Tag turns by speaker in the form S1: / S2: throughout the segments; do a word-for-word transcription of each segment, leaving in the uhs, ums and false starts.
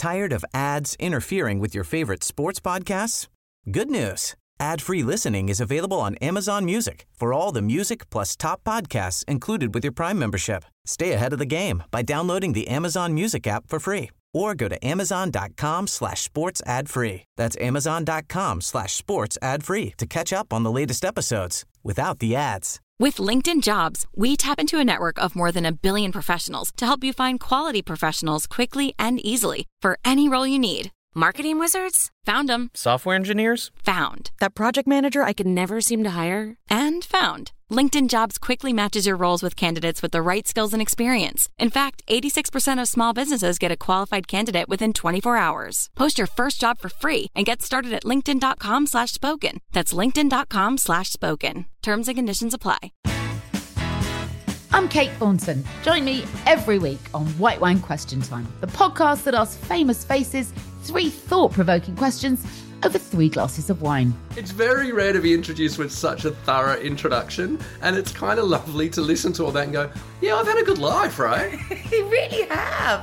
S1: Tired of ads interfering with your favorite sports podcasts? Good news. Ad-free listening is available on Amazon Music for all the music plus top podcasts included with your Prime membership. Stay ahead of the game by downloading the Amazon Music app for free or go to amazon.com slash sports ad free. That's amazon.com slash sports ad free to catch up on the latest episodes without the ads.
S2: With LinkedIn Jobs, we tap into a network of more than a billion professionals to help you find quality professionals quickly and easily for any role you need. Marketing wizards? Found them.
S3: Software engineers?
S2: Found.
S4: That project manager I could never seem to hire?
S2: And found. LinkedIn Jobs quickly matches your roles with candidates with the right skills and experience. In fact, eighty-six percent of small businesses get a qualified candidate within twenty-four hours. Post your first job for free and get started at linkedin.com slash spoken. That's linkedin.com slash spoken. Terms and conditions apply.
S5: I'm Kate Thornton. Join me every week on White Wine Question Time, the podcast that asks famous faces three thought-provoking questions over three glasses of wine.
S6: It's very rare to be introduced with such a thorough introduction, and it's kind of lovely to listen to all that and go, yeah, I've had a good life, right?
S7: You really have.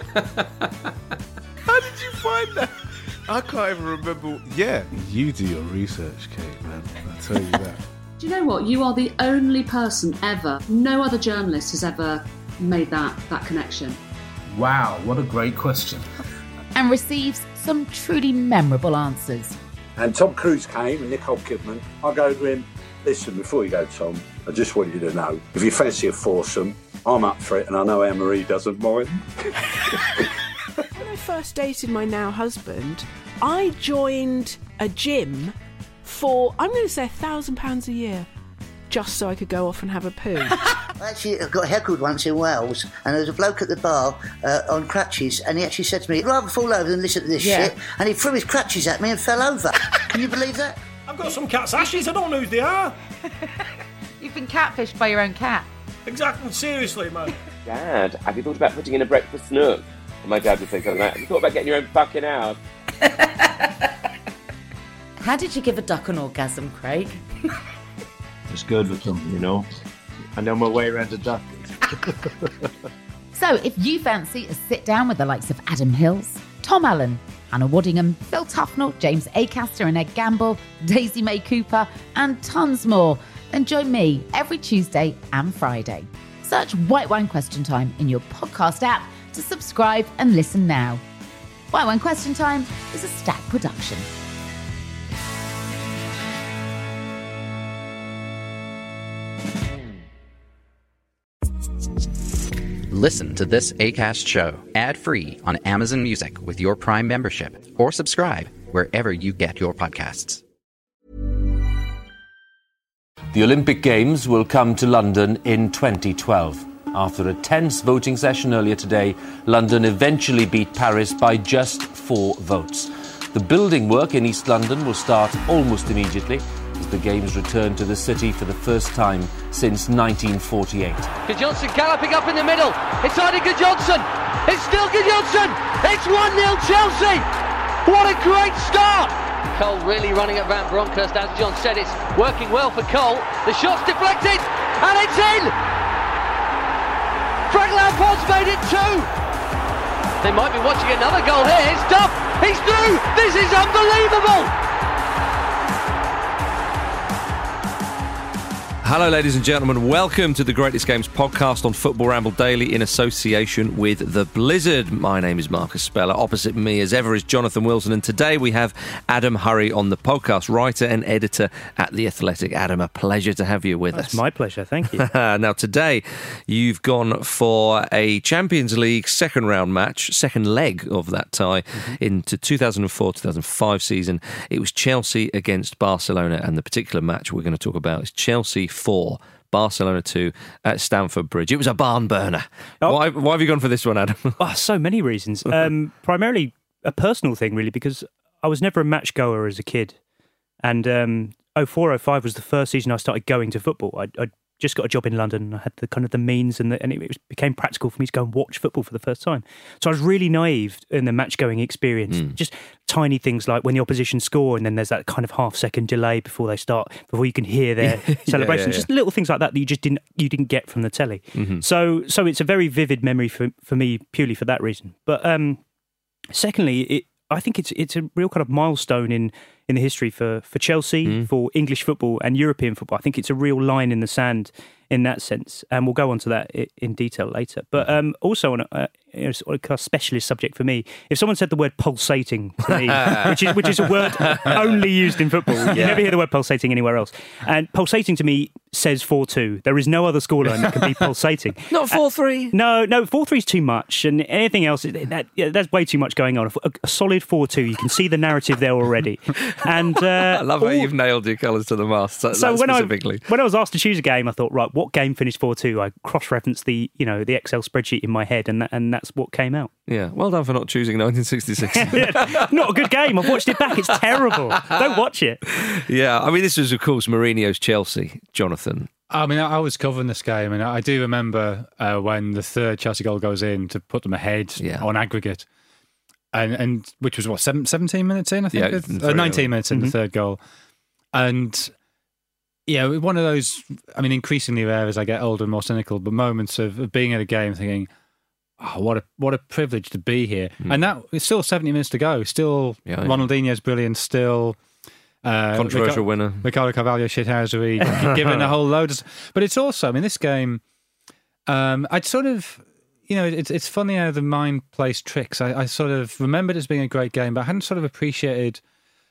S8: How did you find that? I can't even remember. Yeah, you do your research, Kate, man. I'll tell you that.
S9: Do you know what? You are the only person ever, no other journalist has ever made that, that connection.
S10: Wow, what a great question.
S5: And receives some truly memorable answers.
S11: And Tom Cruise came and Nicole Kidman. I go to him, listen, before you go, Tom, I just want you to know, if you fancy a foursome, I'm up for it, and I know Anne-Marie doesn't mind.
S12: When I first dated my now husband, I joined a gym for, I'm going to say, a thousand pounds a year, just so I could go off and have a poo.
S7: Actually, I got heckled once in Wales, and there was a bloke at the bar uh, on crutches, and he actually said to me, I'd rather fall over than listen to this
S12: Yeah.
S7: shit, and he threw his crutches at me and fell over. Can you believe that?
S13: I've got some cat's ashes, I don't know who they are.
S5: You've been catfished by your own cat.
S13: Exactly, seriously, man.
S14: Dad, have you thought about putting in a breakfast nook? And my dad would say something like, have you thought about getting your own fucking house?
S4: How did you give a duck an orgasm, Craig?
S10: It's good with them, you know. I know my way around a duck.
S5: So if you fancy a sit-down with the likes of Adam Hills, Tom Allen, Hannah Waddingham, Phil Tufnell, James Acaster and Ed Gamble, Daisy May Cooper, and tons more, then join me every Tuesday and Friday. Search White Wine Question Time in your podcast app to subscribe and listen now. White Wine Question Time is a Stack production.
S15: Listen to this Acast show ad-free on Amazon Music with your Prime membership, or subscribe wherever you get your podcasts.
S16: The Olympic Games will come to London in twenty twelve. After a tense voting session earlier today, London eventually beat Paris by just four votes. The building work in East London will start almost immediately as the Games return to the city for the first time since nineteen forty-eight.
S17: Johnson galloping up in the middle. It's Annika Johnson. It's still Johnson. It's one nil Chelsea. What a great start. Cole really running at Van Bronckhorst, as John said. It's working well for Cole. The shot's deflected and it's in. Frank Lampard's made it two. They might be watching another goal here. It's Duff. He's through. This is unbelievable.
S3: Hello, ladies and gentlemen. Welcome to the Greatest Games podcast on Football Ramble Daily in association with The Blizzard. My name is Marcus Speller. Opposite me, as ever, is Jonathan Wilson. And today we have Adam Hurrey on the podcast, writer and editor at The Athletic. Adam, a pleasure to have you with
S18: That's
S3: us.
S18: It's my pleasure. Thank you.
S3: Now, today you've gone for a Champions League second round match, second leg of that tie mm-hmm. into two thousand four two thousand five season. It was Chelsea against Barcelona, and the particular match we're going to talk about is Chelsea four, Barcelona two at Stamford Bridge. It was a barn burner. Oh. Why, why have you gone for this one, Adam?
S18: Oh, so many reasons. Um, primarily a personal thing, really, because I was never a match goer as a kid. And um, oh four oh five was the first season I started going to football. I, I just got a job in London and I had the kind of the means and, the, and it, it became practical for me to go and watch football for the first time. So I was really naive in the match going experience. Mm. Just tiny things like when the opposition score and then there's that kind of half second delay before they start, before you can hear their yeah, celebrations. Yeah, yeah. Just little things like that that you just didn't you didn't get from the telly. Mm-hmm. So so it's a very vivid memory for, for me purely for that reason. But um, secondly, it, I think it's it's a real kind of milestone in, in the history for, for Chelsea, mm. for English football and European football. I think it's a real line in the sand in that sense, and we'll go on to that in detail later. But um, also on a, uh, you know, sort of a specialist subject for me, if someone said the word pulsating to me, which is which is a word only used in football, you yeah. never hear the word pulsating anywhere else. And pulsating to me says four two. There is no other scoreline that can be pulsating.
S3: Not four three?
S18: Uh, no, no, four three is too much, and anything else, that, yeah, that's way too much going on. A, a solid four two, you can see the narrative there already. And uh,
S3: I love how all, you've nailed your colours to the mast. So,
S18: so when
S3: specifically.
S18: I when I was asked to choose a game, I thought, right, what game finished four two? I cross-referenced the you know the Excel spreadsheet in my head, and that, and that's what came out.
S3: Yeah, well done for not choosing nineteen sixty-six.
S18: yeah, not a good game. I've watched it back. It's terrible. Don't watch it.
S3: Yeah, I mean, this was, of course, Mourinho's Chelsea, Jonathan.
S19: I mean, I was covering this game, and I do remember uh, when the third Chelsea goal goes in to put them ahead yeah. on aggregate, and and which was what seven, seventeen minutes in, I think,
S3: yeah,
S19: uh, nineteen minutes in mm-hmm. the third goal, and yeah, one of those. I mean, increasingly rare as I get older and more cynical, but moments of, of being at a game thinking, oh, what a what a privilege to be here, mm. and that it's still seventy minutes to go. Still, yeah, yeah. Ronaldinho's brilliant. Still. Uh,
S3: Controversial
S19: Ricardo,
S3: winner.
S19: Ricardo Carvalho shithousery, given a whole load of... But it's also, I mean, this game, um, I'd sort of, you know, it's it's funny how the mind plays tricks. I, I sort of remembered it as being a great game, but I hadn't sort of appreciated,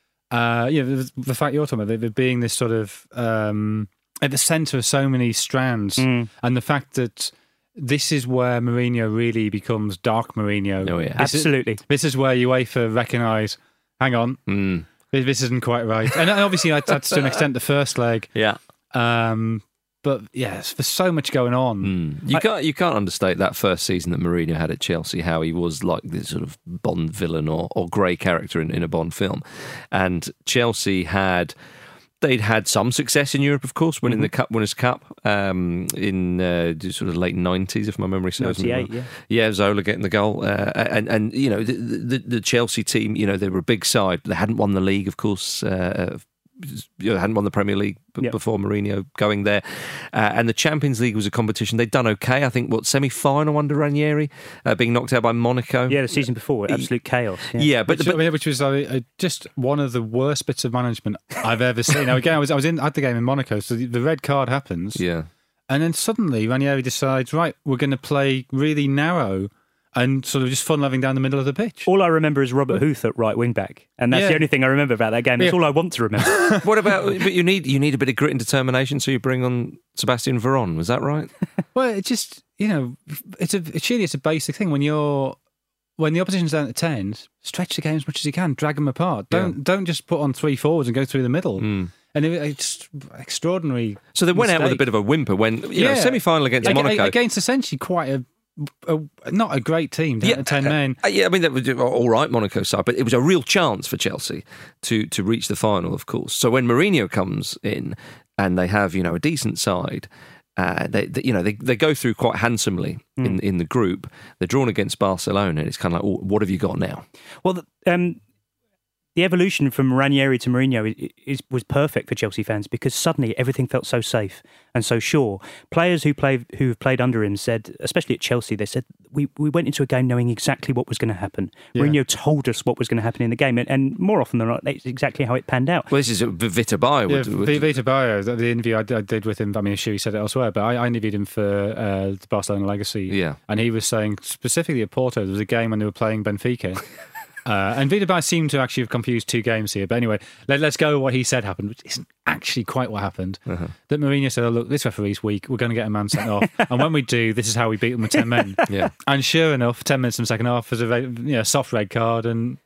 S19: uh, you know, the, the fact you're talking about, it being this sort of, um, at the centre of so many strands, mm. and the fact that this is where Mourinho really becomes dark Mourinho.
S3: Oh, yeah.
S19: This
S18: Absolutely.
S19: Is, this is where UEFA recognise, hang on,
S3: mm.
S19: this isn't quite right. And obviously, that's to an extent the first leg.
S3: Yeah.
S19: Um, but yes, there's so much going on.
S3: Mm. You I, can't you can't understate that first season that Mourinho had at Chelsea, how he was like this sort of Bond villain or, or grey character in, in a Bond film. And Chelsea had... They'd had some success in Europe, of course, winning mm-hmm. the Cup Winners' Cup um, in uh, sort of late nineties, if my memory serves me.
S18: ninety-eight, yeah.
S3: Yeah, Zola getting the goal. Uh, and, and, you know, the, the, the Chelsea team, you know, they were a big side. They hadn't won the league, of course. Uh, you know, hadn't won the Premier League b- yep. before Mourinho going there. Uh, and the Champions League was a competition. They'd done okay, I think, what, semi-final under Ranieri, uh, being knocked out by Monaco.
S18: Yeah, the season before, absolute chaos. Yeah,
S3: yeah but,
S19: which,
S3: but
S19: which was uh, just one of the worst bits of management I've ever seen. Now, again, I was I was in at the game in Monaco, so the, the red card happens.
S3: Yeah.
S19: And then suddenly Ranieri decides, right, we're going to play really narrow and sort of just fun-loving down the middle of the pitch.
S18: All I remember is Robert Huth at right wing-back. And that's yeah. the only thing I remember about that game. That's yeah. all I want to remember.
S3: What about... But you need you need a bit of grit and determination, so you bring on Sebastian Veron. Was that right?
S19: Well, it just, you know, it's a it's really it's a basic thing. When you're... When the opposition's down at ten, stretch the game as much as you can. Drag them apart. Don't yeah. don't just put on three forwards and go through the middle. Mm. And it, it's extraordinary.
S3: So they went
S19: mistake.
S3: out with a bit of a whimper when, you yeah. know, semi-final against
S19: Ag-
S3: Monaco.
S19: Against essentially quite a... A, not a great team, down
S3: yeah,
S19: to ten men.
S3: Uh, yeah, I mean, that was all right, Monaco side, but it was a real chance for Chelsea to to reach the final, of course. So when Mourinho comes in and they have, you know, a decent side, uh, they, they you know they they go through quite handsomely mm. in in the group. They're drawn against Barcelona, and it's kind of like, oh, what have you got now?
S18: Well, um, the evolution from Ranieri to Mourinho is, is, was perfect for Chelsea fans because suddenly everything felt so safe and so sure. Players who played who have played under him said, especially at Chelsea, they said, we, we went into a game knowing exactly what was going to happen. Yeah. Mourinho told us what was going to happen in the game, and, and more often than not, that's exactly how it panned out.
S3: Well, this is Vita Baio.
S19: Yeah, would, would... Vita Baio, the interview I, I did with him, I mean, I'm sure he said it elsewhere, but I, I interviewed him for uh, the Barcelona Legacy.
S3: Yeah.
S19: And he was saying, specifically at Porto, there was a game when they were playing Benfica. Uh, and Vita Baio seemed to actually have confused two games here. But anyway, let, let's go with what he said happened, which isn't actually quite what happened. Uh-huh. That Mourinho said, oh, look, this referee's weak. We're going to get a man sent off. And when we do, this is how we beat them with ten men.
S3: Yeah.
S19: And sure enough, ten minutes in the second half was a very, you know, soft red card, and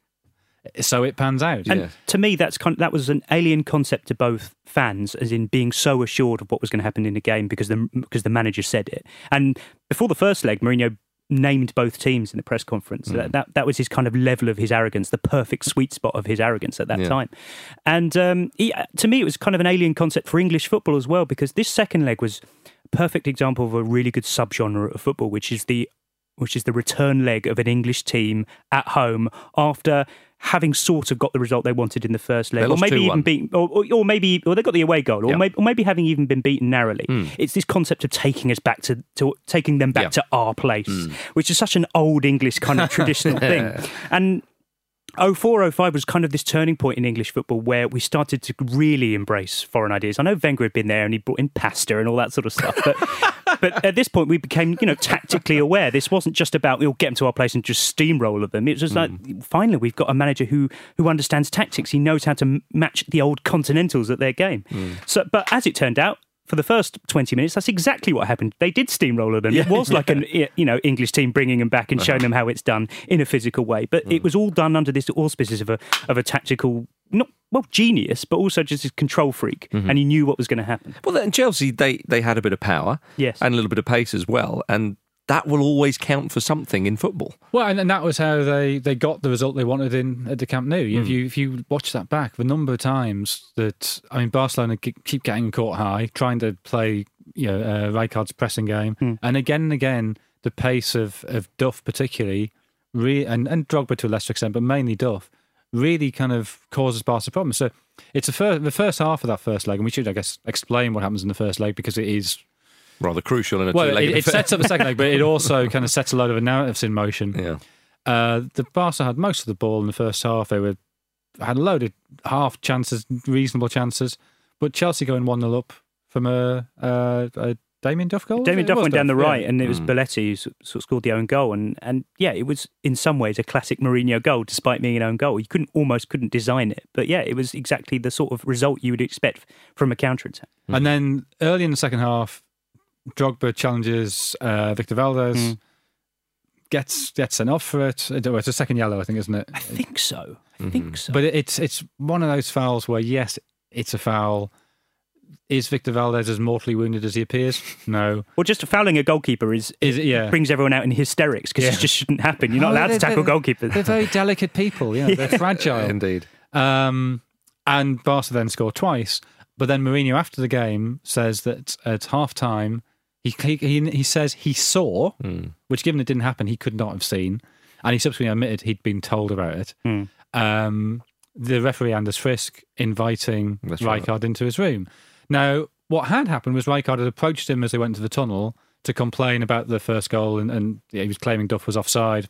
S19: so it pans out.
S18: And
S19: yeah.
S18: to me, that's con- that was an alien concept to both fans, as in being so assured of what was going to happen in the game because the, because the manager said it. And before the first leg, Mourinho named both teams in the press conference. Mm. That, that that was his kind of level of his arrogance, the perfect sweet spot of his arrogance at that yeah. time. And um, he, to me, it was kind of an alien concept for English football as well, because this second leg was a perfect example of a really good subgenre of football, which is the which is the return leg of an English team at home after having sort of got the result they wanted in the first leg,
S3: They
S18: or
S3: lost
S18: maybe
S3: two one.
S18: even beaten, or, or, or maybe, or they got the away goal, or,
S3: Yeah.
S18: maybe, or maybe having even been beaten narrowly.
S3: Mm.
S18: It's this concept of taking us back to, to taking them back
S3: Yeah.
S18: to our place,
S3: Mm.
S18: which is such an old English kind of traditional thing. And oh four oh five was kind of this turning point in English football where we started to really embrace foreign ideas. I know Wenger had been there and he brought in pasta and all that sort of stuff, but but at this point we became, you know, tactically aware. This wasn't just about we'll get them to our place and just steamroller them. It was just like finally we've got a manager who who understands tactics. He knows how to m- match the old continentals at their game. So, but as it turned out, for the first twenty minutes, that's exactly what happened. They did steamroller them.
S3: Yeah,
S18: it was like
S3: yeah.
S18: an you know English team bringing them back and showing them how it's done in a physical way. But it was all done under this auspices of a of a tactical, not well genius, but also just a control freak,
S3: Mhm.
S18: and he knew what was going to happen.
S3: Well, then Chelsea, they, they had a bit of power
S18: Yes.
S3: and a little bit of pace as well, and that will always count for something in football.
S19: Well, and, and that was how they, they got the result they wanted in at the Camp Nou. If
S3: Mm.
S19: you if you watch that back, the number of times that I mean, Barcelona ke- keep getting caught high, trying to play you know uh, Rijkaard's pressing game, and again and again the pace of, of Duff particularly, re- and and Drogba to a lesser extent, but mainly Duff, really kind of causes Barca problems. So it's the first the first half of that first leg, and we should I guess explain what happens in the first leg because it is.
S3: Rather crucial in a
S19: Well,
S3: two-legged
S19: it, it
S3: affair.
S19: sets up the second leg, but it also kind of sets a load of narratives in motion.
S3: Yeah.
S19: Uh, the Barca had most of the ball in the first half. They were had a load of half chances, reasonable chances, but Chelsea going one nil up from a, a, a Damien Duff goal.
S18: Damien
S19: It
S18: Duff
S19: was
S18: went down the
S19: Duff,
S18: right,
S19: yeah.
S18: and it was
S3: Mm.
S18: Belletti who sort of scored the own goal. And, and yeah, it was in some ways a classic Mourinho goal, despite being an own goal. You couldn't almost couldn't design it, but yeah, it was exactly the sort of result you would expect from a counter attack.
S19: And then early in the second half, Drogba challenges uh, Victor Valdez,
S18: Mm.
S19: gets gets sent off for it. It- It's a second yellow, I think, isn't it?
S18: I think so. I think so.
S19: But it's it's one of those fouls where yes, it's a foul. Is Victor Valdez as mortally wounded as he appears? No.
S18: Well, just fouling a goalkeeper is,
S19: Is it- yeah.
S18: brings everyone out in hysterics because
S19: Yeah.
S18: it just shouldn't happen. You're not
S19: Oh,
S18: allowed to
S19: they're-
S18: tackle
S19: they're-
S18: goalkeepers.
S19: They're very delicate people. You know, they're fragile.
S3: Indeed.
S19: Um, and Barca then scored twice. But then Mourinho, after the game, says that at half time, he, he, he, he says he saw,
S3: Mm.
S19: which given it didn't happen, he could not have seen. And he subsequently admitted he'd been told about it.
S18: Mm.
S19: Um, the referee, Anders Frisk, inviting
S3: That's right.
S19: Rijkaard into his room. Now, what had happened was Rijkaard had approached him as they went into the tunnel to complain about the first goal, and, and yeah, he was claiming Duff was offside.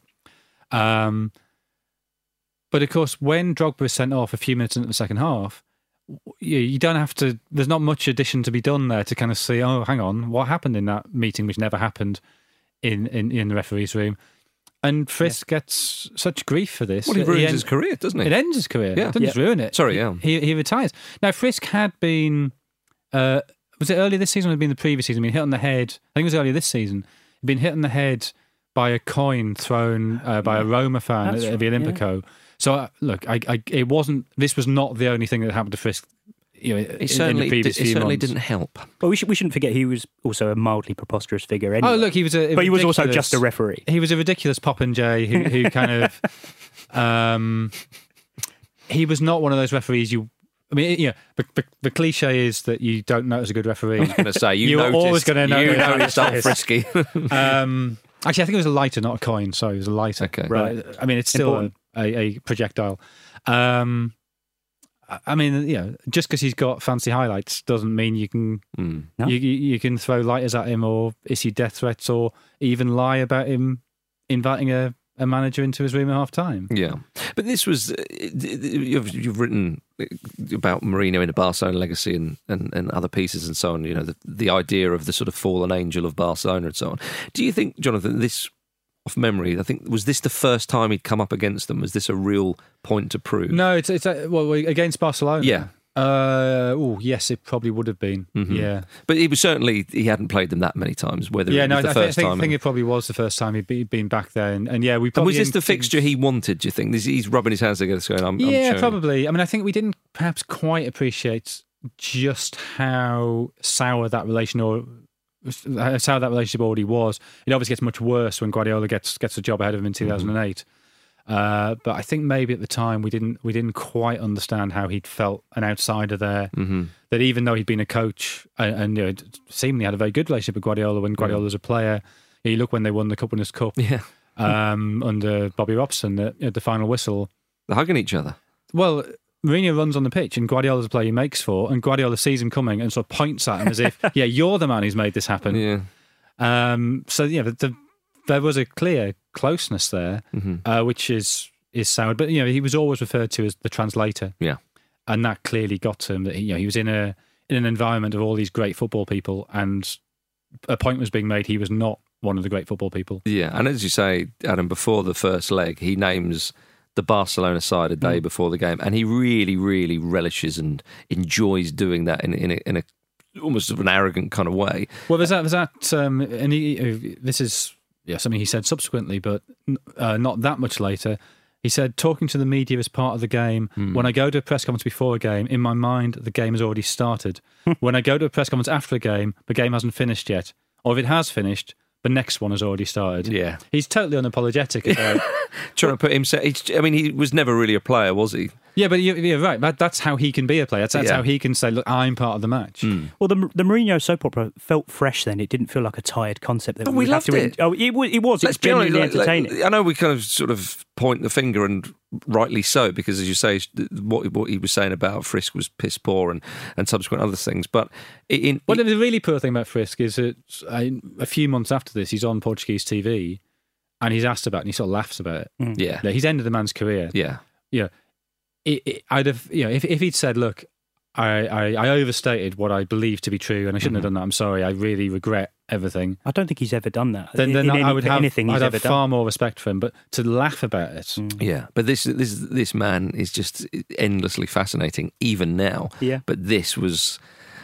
S19: Um, but of course, when Drogba is sent off a few minutes into the second half, you, you don't have to. There's not much addition to be done there to kind of see. Oh, hang on, what happened in that meeting, which never happened in in, in the referee's room. And Frisk gets such grief for this.
S3: Well, he ruins
S19: end-
S3: his career, doesn't he?
S19: It ends his career.
S3: Yeah.
S19: It doesn't just
S3: Yeah.
S19: ruin it.
S3: Sorry, yeah.
S19: He he retires. Now, Frisk had been. Uh, was it earlier this season or had it been the previous season? Been hit on the head. I think it was earlier this season. He'd been hit on the head by a coin thrown uh, by a Roma fan at,
S18: That's
S19: at the
S18: right,
S19: Olympico. So uh, look, I, I, it wasn't. This was not the only thing that happened to Frisk. You know, in,
S3: It
S19: in
S3: certainly,
S19: the previous
S3: it
S19: few
S3: certainly
S19: months.
S3: didn't help.
S18: Well, we, should, we shouldn't forget he was also a mildly preposterous figure anyway.
S19: Oh, look, he was a.
S18: But he was also
S19: ridiculous-
S18: just a referee.
S19: He was a ridiculous Popinjay who, who kind of. Um, he was not one of those referees you. I mean, yeah, the, the, the cliche is that you don't notice a good referee. I
S3: was going to say, you
S19: are always
S3: noticed-
S19: going to
S3: you
S19: notice.
S3: noticed old Frisky.
S19: um, actually, I think it was a lighter, not a coin. Sorry, it was a lighter.
S3: Okay.
S19: Right. I mean, it's still a, a, a projectile. Um, I- I mean, you know, just because he's got fancy highlights doesn't mean you can
S3: Mm.
S18: No.
S19: you, you you can throw lighters at him or issue death threats or even lie about him inviting a, a manager into his room at half time.
S3: Yeah, but this was uh, you've, you've written about Mourinho in a Barcelona legacy and, and, and other pieces and so on. You know, the, the idea of the sort of fallen angel of Barcelona and so on. Do you think, Jonathan, this off memory, I think was this the first time he'd come up against them? Was this a real point to prove?
S19: No, it's it's uh, well against Barcelona.
S3: Yeah.
S19: Uh, oh yes, it probably would have been.
S3: Mhm.
S19: Yeah.
S3: But it was certainly he hadn't played them that many times. Whether
S19: Yeah,
S3: it
S19: no,
S3: was
S19: I
S3: the
S19: thi-
S3: first
S19: think,
S3: time.
S19: think it probably was the first time he'd be, been back there, and, and yeah, we
S3: and
S19: probably
S3: was this the
S19: didn't-
S3: fixture he wanted? Do you think This- he's rubbing his hands together, going, "I'm, I'm
S19: yeah,
S3: showing."
S19: probably. I mean, I think we didn't perhaps quite appreciate just how sour that relation or how sour that relationship already was. It obviously gets much worse when Guardiola gets gets the job ahead of him in two thousand eight. Uh, but I think maybe at the time we didn't we didn't quite understand how he'd felt an outsider there.
S3: Mm-hmm.
S19: That even though he'd been a coach and, and you know, seemingly had a very good relationship with Guardiola when Guardiola was a player, you look when they won the Cup Winners' Cup
S3: Yeah.
S19: um, under Bobby Robson at, at the final whistle.
S3: They're hugging each other.
S19: Well, Mourinho runs on the pitch and Guardiola's the player he makes for, and Guardiola sees him coming and sort of points at him as if, yeah, you're the man who's made this happen.
S3: Yeah.
S19: Um, so, yeah, the, the, there was a clear closeness there,
S3: mm-hmm.
S19: uh, which is, is sound. But, you know, he was always referred to as the translator.
S3: Yeah.
S19: And that clearly got to him. That he, you know, he was in a in an environment of all these great football people, and a point was being made he was not one of the great football people.
S3: Yeah, and as you say, Adam, before the first leg, he names the Barcelona side a day mm. before the game, and he really, really relishes and enjoys doing that in, in, a, in a almost an arrogant kind of way.
S19: Well, there's that, there's that um, and he, this is yeah something he said subsequently, but uh, not that much later. He said, talking to the media is part of the game. Mm. When I go to a press conference before a game, in my mind, the game has already started. When I go to a press conference after a game, the game hasn't finished yet. Or if it has finished, the next one has already started.
S3: Yeah.
S19: He's totally unapologetic about...
S3: Trying to put himself... I mean, he was never really a player, was he?
S19: Yeah, but you're, you're right. That, that's how he can be a player. That's, that's yeah. how he can say, look, I'm part of the match.
S3: Mm.
S18: Well, the the Mourinho soap opera felt fresh then. It didn't feel like a tired concept. That
S3: but
S18: we
S3: we loved
S18: have to
S3: it.
S18: En- oh, it, was. It was. It was genuinely like, entertaining.
S3: Like, I know we kind of sort of point the finger, and rightly so, because as you say, what what he was saying about Frisk was piss poor and, and subsequent other things. But in,
S19: well,
S3: in,
S19: the really poor thing about Frisk is that a few months after this, he's on Portuguese T V and he's asked about it and he sort of laughs about it.
S3: Mm. Yeah.
S19: Like, he's ended the man's career.
S3: Yeah.
S19: Yeah. It, it, I'd have, you know, if if he'd said, "Look, I, I, I overstated what I believe to be true, and I shouldn't mm-hmm. have done that. I'm sorry. I really regret everything."
S18: I don't think he's ever done that.
S19: Then, then
S18: in
S19: I,
S18: any,
S19: I would have,
S18: anything he's
S19: I'd have
S18: ever
S19: far
S18: done.
S19: more respect for him. But to laugh about it,
S18: mm.
S3: yeah. But this this this man is just endlessly fascinating, even now.
S18: Yeah.
S3: But this was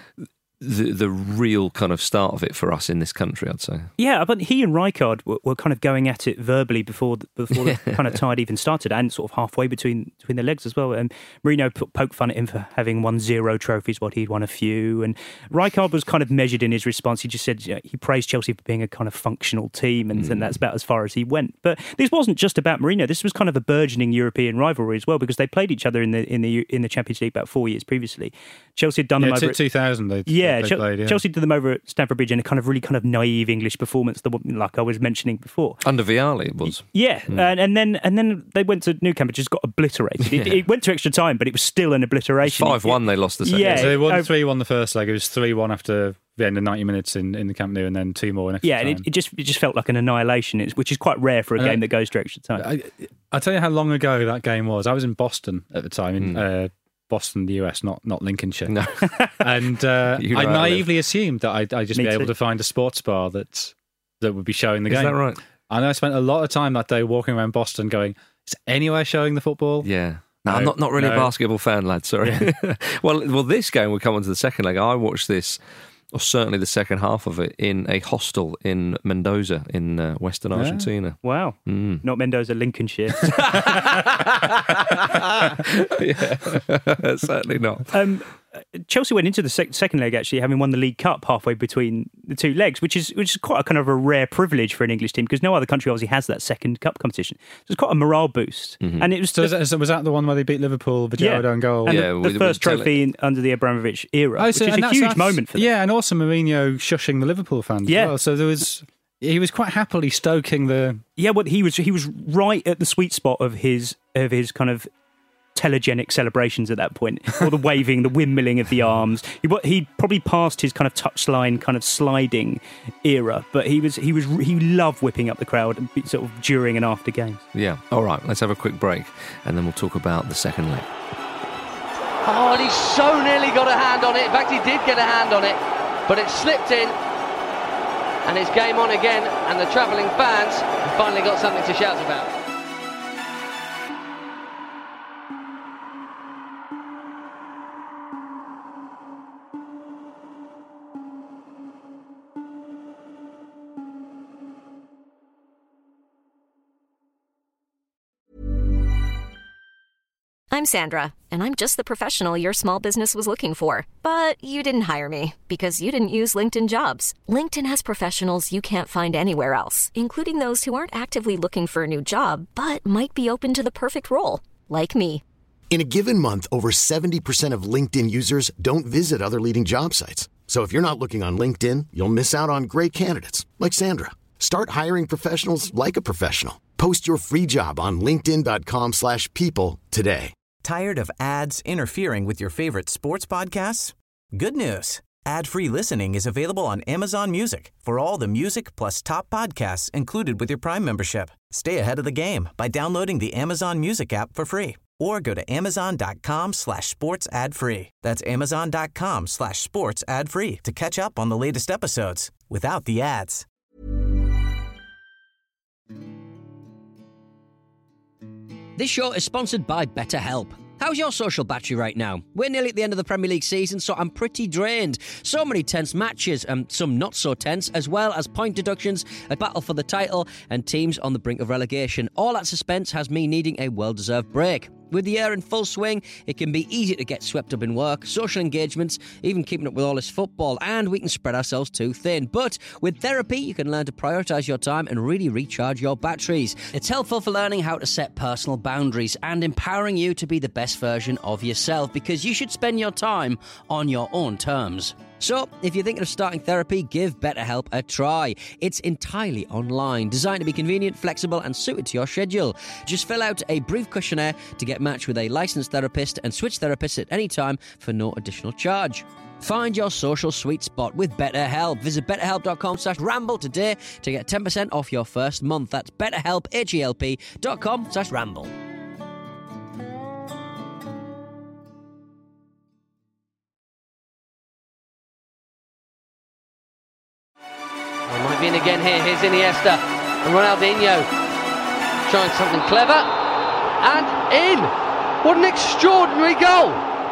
S3: the the real kind of start of it for us in this country, I'd say.
S18: Yeah, but he and Rijkaard were, were kind of going at it verbally before the, before the kind of tide even started, and sort of halfway between between the legs as well. And Mourinho poked fun at him for having won zero trophies while he'd won a few. And Rijkaard was kind of measured in his response. He just said, you know, he praised Chelsea for being a kind of functional team, and, mm. and that's about as far as he went. But this wasn't just about Mourinho. This was kind of a burgeoning European rivalry as well, because they played each other in the in the in the Champions League about four years previously. Chelsea had done
S19: yeah,
S18: them over.
S19: T- two thousand. They,
S18: yeah,
S19: they
S18: Ch-
S19: played, yeah,
S18: Chelsea did them over at Stamford Bridge in a kind of really kind of naive English performance, that, like I was mentioning before.
S3: Under Vialli, it was.
S18: Yeah, mm. and, and then and then they went to Nou Camp, which just got obliterated. It,
S3: yeah.
S18: it went to extra time, but it was still an obliteration.
S3: five one, they lost the second.
S19: Yeah, so they won three one the first leg. It was three one after the end of ninety minutes in, in the Camp Nou, and then two more in extra
S18: yeah,
S19: time.
S18: Yeah, and it, it just it just felt like an annihilation, which is quite rare for a
S19: and
S18: game
S19: I,
S18: that goes to extra time.
S19: I, I'll tell you how long ago that game was. I was in Boston at the time, in mm. uh, Boston, the U S, not not Lincolnshire.
S3: No.
S19: And uh,
S3: You know
S19: I
S3: how to
S19: naively
S3: live.
S19: assumed that I'd, I'd just
S18: Me
S19: be
S18: too.
S19: able to find a sports bar that that would be showing the
S3: Is
S19: game.
S3: that right?
S19: And I spent a lot of time that day walking around Boston going, is anywhere showing the football?
S3: Yeah. No,
S19: No,
S3: I'm not, not really
S19: no.
S3: a basketball fan, lad, sorry.
S19: Yeah.
S3: well, well, this game, we come on to the second leg. I watched this, or certainly the second half of it, in a hostel in Mendoza in uh, Western
S19: Yeah.
S3: Argentina.
S18: Wow.
S3: Mm.
S18: Not Mendoza, Lincolnshire.
S3: yeah, certainly not.
S18: Um, Chelsea went into the sec- second leg actually having won the League Cup halfway between the two legs, which is which is quite a kind of a rare privilege for an English team, because no other country obviously has that second cup competition. So it's quite a morale boost,
S3: Mm-hmm.
S18: and it was
S19: So was that, so was that the one where they beat Liverpool, Vijay
S18: yeah,
S19: own goal?
S18: and
S3: Yeah,
S18: the, the
S3: with-
S18: first
S3: with
S18: trophy in, under the Abramovich era,
S19: Oh,
S18: which
S19: so-
S18: is
S19: and
S18: a
S19: that's-
S18: huge
S19: that's-
S18: moment for them.
S19: Yeah, and also Mourinho shushing the Liverpool fans
S18: Yeah.
S19: as well. So there was, he was quite happily stoking the...
S18: Yeah, well, he was he was right at the sweet spot of his of his kind of telegenic celebrations at that point, or the waving, the windmilling of the arms. He wa- he'd probably passed his kind of touchline, kind of sliding era, but he was he was he loved whipping up the crowd and be- sort of during and after games.
S3: Yeah. All right, let's have a quick break, and then we'll talk about the second leg.
S17: Oh, and he so nearly got a hand on it. In fact, he did get a hand on it, but it slipped in. And it's game on again, and the travelling fans have finally got something to shout about.
S20: I'm Sandra, and I'm just the professional your small business was looking for. But you didn't hire me because you didn't use LinkedIn Jobs. LinkedIn has professionals you can't find anywhere else, including those who aren't actively looking for a new job, but might be open to the perfect role, like me.
S21: In a given month, over seventy percent of LinkedIn users don't visit other leading job sites. So if you're not looking on LinkedIn, you'll miss out on great candidates like Sandra. Start hiring professionals like a professional. Post your free job on linkedin.com slash people today.
S1: Tired of ads interfering with your favorite sports podcasts? Good news. Ad-free listening is available on Amazon Music for all the music plus top podcasts included with your Prime membership. Stay ahead of the game by downloading the Amazon Music app for free or go to amazon.com slash sports ad free. That's amazon.com slash sports ad free to catch up on the latest episodes without the ads.
S22: This show is sponsored by BetterHelp. How's your social battery right now? We're nearly at the end of the Premier League season, so I'm pretty drained. So many tense matches, and some not so tense, as well as point deductions, a battle for the title, and teams on the brink of relegation. All that suspense has me needing a well-deserved break. With the year in full swing, it can be easy to get swept up in work, social engagements, even keeping up with all this football, and we can spread ourselves too thin. But with therapy, you can learn to prioritise your time and really recharge your batteries. It's helpful for learning how to set personal boundaries and empowering you to be the best version of yourself, because you should spend your time on your own terms. So, if you're thinking of starting therapy, give BetterHelp a try. It's entirely online, designed to be convenient, flexible, and suited to your schedule. Just fill out a brief questionnaire to get matched with a licensed therapist and switch therapists at any time for no additional charge. Find your social sweet spot with BetterHelp. Visit betterhelp.com slash ramble today to get ten percent off your first month. That's betterhelp, H-E-L-P dot com slash ramble. It might be in again here. Here's Iniesta and Ronaldinho trying something clever and in. What an extraordinary goal!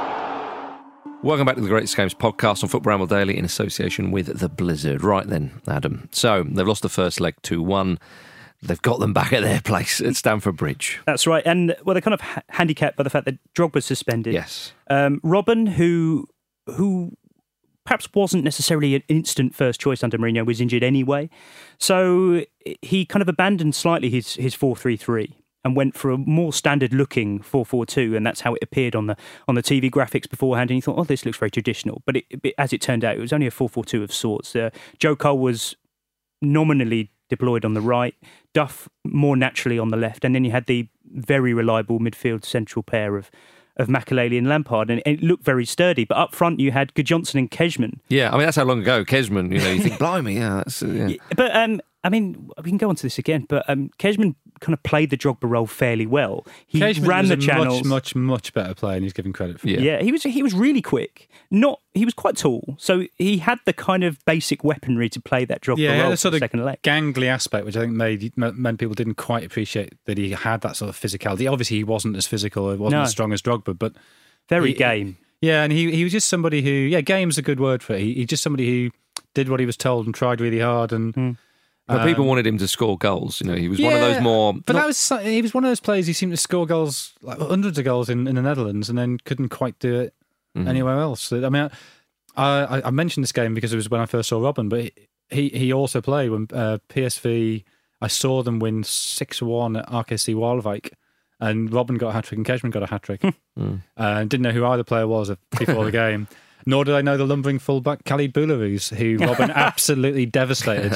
S3: Welcome back to the Greatest Games podcast on Football Ramble Daily in association with The Blizzard. Right then, Adam. So they've lost the first leg two one. They've got them back at their place at Stamford Bridge.
S18: That's right. And well, they're kind of ha- handicapped by the fact that Drogba's suspended.
S3: Yes.
S18: Um, Robben, who who. perhaps wasn't necessarily an instant first choice under Mourinho, was injured anyway. So he kind of abandoned slightly his his four three three and went for a more standard-looking four four two, and that's how it appeared on the on the T V graphics beforehand. And he thought, oh, this looks very traditional. But it, it, as it turned out, it was only a four four two of sorts. Uh, Joe Cole was nominally deployed on the right, Duff more naturally on the left, and then you had the very reliable midfield central pair of of Makelele and Lampard, and it looked very sturdy. But up front, you had Gudjohnsen and Kezman.
S3: Yeah, I mean, that's how long ago, Kezman, you know, you think, blimey, yeah, that's... Uh, yeah.
S18: Yeah, but, um, I mean, we can go on to this again, but um, Kezman kind of played the Drogba role fairly well. He
S19: Kezman
S18: ran
S19: was
S18: the
S19: a
S18: channels.
S19: much, much, much better player, and he's given credit for.
S18: Yeah.
S19: it.
S18: yeah, he was he was really quick. Not he was quite tall, so he had the kind of basic weaponry to play that Drogba
S19: Yeah, he
S18: role
S19: had a
S18: for
S19: sort
S18: the
S19: of
S18: second leg.
S19: gangly aspect, which I think made meant people didn't quite appreciate that he had that sort of physicality. Obviously, he wasn't as physical, or wasn't
S18: No.
S19: as strong as Drogba, but
S18: Very
S19: he-
S18: game.
S19: Yeah, and he he was just somebody who, yeah, game's a good word for it. He, he's just somebody who did what he was told and tried really hard. And
S18: Mm.
S3: But
S19: um,
S3: people wanted him to score goals. You know, he was one of
S19: yeah,
S3: those more...
S19: But
S3: not-
S19: that was so- he was one of those players who seemed to score goals, like hundreds of goals in, in the Netherlands, and then couldn't quite do it
S3: Mhm.
S19: anywhere else. I mean, I, I, I mentioned this game because it was when I first saw Robben, but he he also played when uh, P S V. I saw them win six one at R K C Waalwijk, and Robben got a hat trick and Kezman got a hat trick.
S3: Mm.
S19: Uh, didn't know who either player was before the game. Nor did I know the lumbering fullback Khalid Boularus, who Robben absolutely devastated.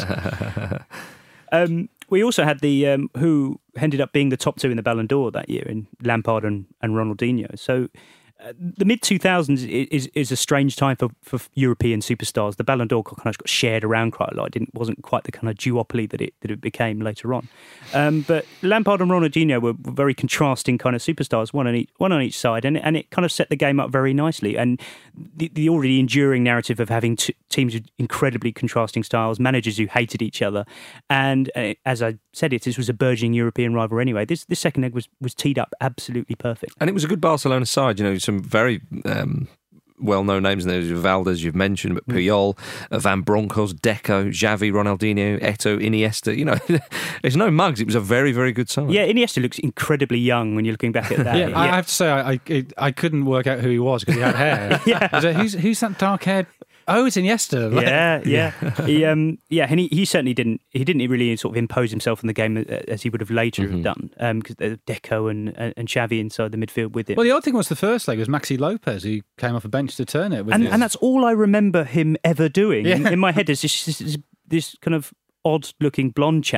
S18: Um, we also had the um, who ended up being the top two in the Ballon d'Or that year in Lampard and, and Ronaldinho. So uh, the mid two thousands is is a strange time for, for European superstars. The Ballon d'Or kind of got shared around quite a lot. It didn't wasn't quite the kind of duopoly that it that it became later on. Um, but Lampard and Ronaldinho were very contrasting kind of superstars, one on each one on each side, and and it kind of set the game up very nicely. And the, the already enduring narrative of having t- teams with incredibly contrasting styles, managers who hated each other, and uh, as I said, it this was a burgeoning European rival anyway. This this second leg was was teed up absolutely perfect,
S3: And it was a good Barcelona side, you know, some very um, well-known names in there. Valdez, you've mentioned, but Puyol, uh, Van Bronckhorst, Deco, Xavi, Ronaldinho, Eto'o, Iniesta. You know, there's no mugs. It was a very, very good side.
S18: Yeah, Iniesta looks incredibly young when you're looking back at that.
S19: Yeah, I have to say, I I, I couldn't work out who he was because he had hair.
S18: Yeah.
S19: I was like, who's who's that dark haired? Oh, it's Iniesta. Like-
S18: Yeah, yeah, he, um, yeah, and he, he certainly didn't. He didn't really sort of impose himself in the game as he would have later have done, because um, Deco and and Xavi inside the midfield with him.
S19: Well, the odd thing was the first leg was Maxi Lopez, who came off a bench to turn it. With
S18: and
S19: his-
S18: and that's all I remember him ever doing. In,
S19: Yeah.
S18: in my head, is this, this, this kind of odd-looking blonde chap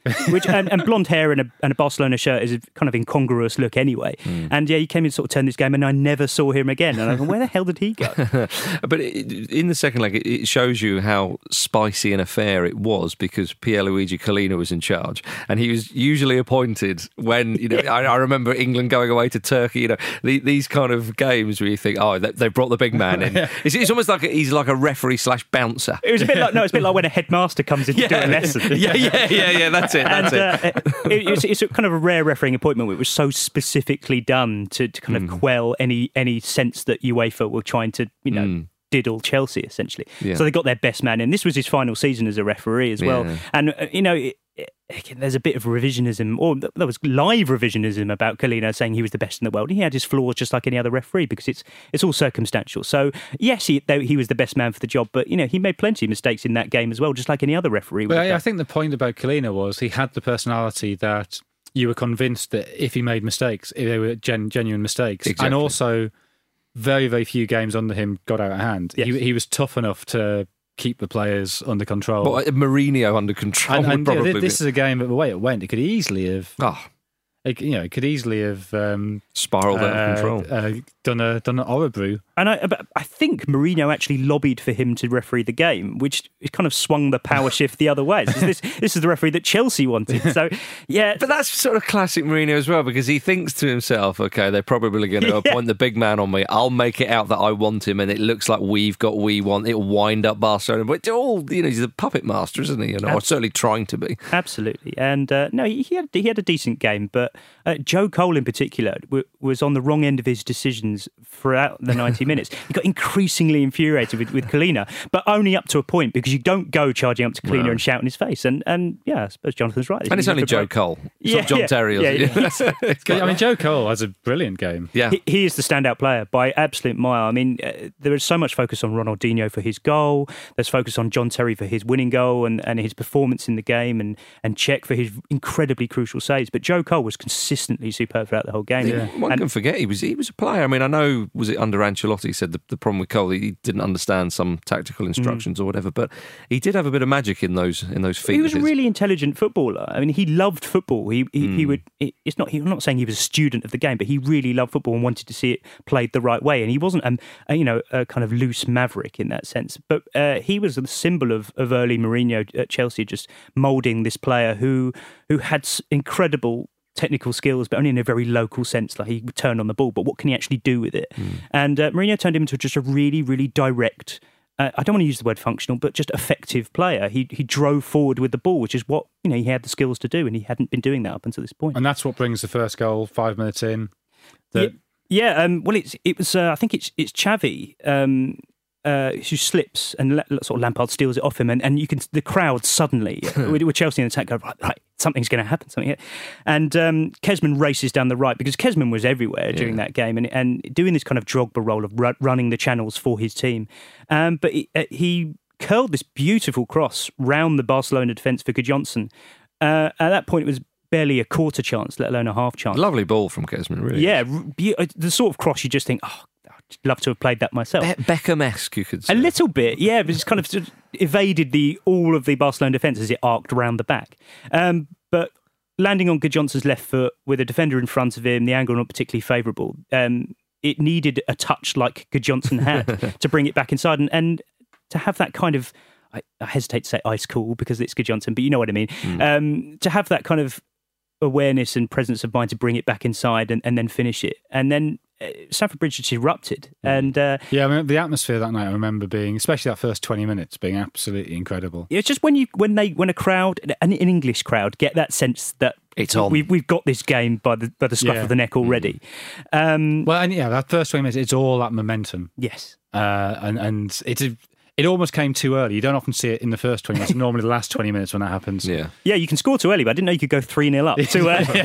S18: which and, and blonde hair and a, and a Barcelona shirt is a kind of incongruous look anyway. Mm. And yeah, he came in sort of turned this game, and I never saw him again. And I thought, where the hell did he go?
S3: But it, in the second leg, it shows you how spicy an affair it was because Pierluigi Collina was in charge, and he was usually appointed when you know. I, I remember England going away to Turkey. You know, the, these kind of games where you think, oh, they, they brought the big man in. yeah. it's, it's almost like a, he's like a referee slash bouncer.
S18: It was a bit like no, it's a bit like when a headmaster comes in to
S3: yeah.
S18: do a lesson.
S3: yeah, yeah, yeah, yeah. That's it. That's
S18: and,
S3: it.
S18: Uh, it it's, it's a kind of a rare refereeing appointment. It was so specifically done to, to kind of mm. quell any any sense that UEFA were trying to, you know. Mm. diddle Chelsea essentially. Yeah. So they got their best man in. This was his final season as a referee as well. Yeah. And uh, you know, it, it, there's a bit of revisionism, or there was live revisionism about Collina saying he was the best in the world. He had his flaws just like any other referee because it's it's all circumstantial. So yes, he he was the best man for the job, but you know he made plenty of mistakes in that game as well, just like any other referee.
S19: Well, I, I think the point about Collina was he had the personality that you were convinced that if he made mistakes, they were gen, genuine mistakes,
S3: exactly.
S19: and also. Very, very few games under him got out of hand. Yes. He, he was tough enough to keep the players under control.
S3: But Mourinho under control.
S19: And, and
S3: probably
S19: yeah, this
S3: be.
S19: is a game of the way it went. It could easily have.
S3: Oh.
S19: It, you know, it could easily have um,
S3: spiraled
S19: uh,
S3: out of control.
S19: Uh, done a done an Orebrew.
S18: And I, but I think Mourinho actually lobbied for him to referee the game, which kind of swung the power shift the other way. So this this is the referee that Chelsea wanted. So yeah,
S3: but that's sort of classic Mourinho as well, because he thinks to himself, "Okay, they're probably going to yeah. appoint the big man on me. I'll make it out that I want him, and it looks like we've got we want. It'll wind up Barcelona." But it's all you know, he's a puppet master, isn't he? You know, or certainly trying to be.
S18: Absolutely. And uh, no, he had he had a decent game, but uh, Joe Cole in particular w- was on the wrong end of his decisions throughout the ninety minutes. He got increasingly infuriated with, with Collina, but only up to a point, because you don't go charging up to Collina no. and shout in his face. And, and yeah, I suppose Jonathan's right.
S3: And it's only Joe Cole. It's yeah, not John
S18: yeah,
S3: Terry.
S18: Yeah, yeah.
S19: yeah. I mean, Joe Cole has a brilliant game.
S3: Yeah,
S18: He, he is the standout player by absolute mile. I mean, uh, there is so much focus on Ronaldinho for his goal. There's focus on John Terry for his winning goal and, and his performance in the game, and, and Cech for his incredibly crucial saves. But Joe Cole was consistently superb throughout the whole game.
S3: Yeah. One and, can forget he was he was a player. I mean, I know, was it under Ancelotti said the, the problem with Cole, he didn't understand some tactical instructions mm. or whatever, but he did have a bit of magic in those in those feet.
S18: He was a really intelligent footballer. I mean, he loved football. He he, mm. he would. It's not. He, I'm not saying he was a student of the game, but he really loved football and wanted to see it played the right way. And he wasn't, um, a, you know, a kind of loose maverick in that sense. But uh, he was the symbol of, of early Mourinho at Chelsea, just moulding this player who who had incredible technical skills, but only in a very local sense. Like, he would turn on the ball, but what can he actually do with it? Mm. And uh, Mourinho turned him into just a really, really direct, uh, I don't want to use the word functional, but just effective player. He he drove forward with the ball, which is what, you know, he had the skills to do, and he hadn't been doing that up until this point.
S19: And that's what brings the first goal five minutes in. The...
S18: Yeah, yeah um, well, it's it was, uh, I think it's it's Xavi, um, Uh, who slips and le- sort of Lampard steals it off him, and, and you can the crowd suddenly with, with Chelsea in attack go right, right something's going to happen, something, and um, Kesman races down the right, because Kesman was everywhere during yeah. that game, and and doing this kind of Drogba role of ru- running the channels for his team, um, but he, uh, he curled this beautiful cross round the Barcelona defence for Gudjohnsen. Uh, at that point, it was barely a quarter chance, let alone a half chance.
S3: Lovely ball from Kesman, really.
S18: Yeah, be- the sort of cross you just think, oh, I'd love to have played that myself.
S3: Be- Beckham-esque, you could say.
S18: A little bit, yeah. But it's kind of, sort of evaded the all of the Barcelona defence as it arced around the back. Um, but landing on Gudjonsson's left foot with a defender in front of him, the angle not particularly favourable. Um, it needed a touch like Gudjohnsen had to bring it back inside, and, and to have that kind of, I, I hesitate to say ice cool because it's Gudjohnsen, but you know what I mean. Mm. Um, to have that kind of awareness and presence of mind to bring it back inside and, and then finish it, and then Stamford Bridge just erupted. And uh,
S19: yeah, I mean, the atmosphere that night, I remember being, especially that first twenty minutes, being absolutely incredible.
S18: It's just when you when they when a crowd, an, an English crowd, get that sense that
S3: it's on.
S18: We've we've got this game by the by the scruff
S19: yeah.
S18: of the neck already. Mm. Um,
S19: well, and yeah, that first twenty minutes, it's all that momentum.
S18: Yes,
S19: uh, and and it's. A, It almost came too early. You don't often see it in the first twenty minutes. Normally the last twenty minutes when that happens.
S3: Yeah,
S18: yeah, you can score too early, but I didn't know you could go three nil up too early.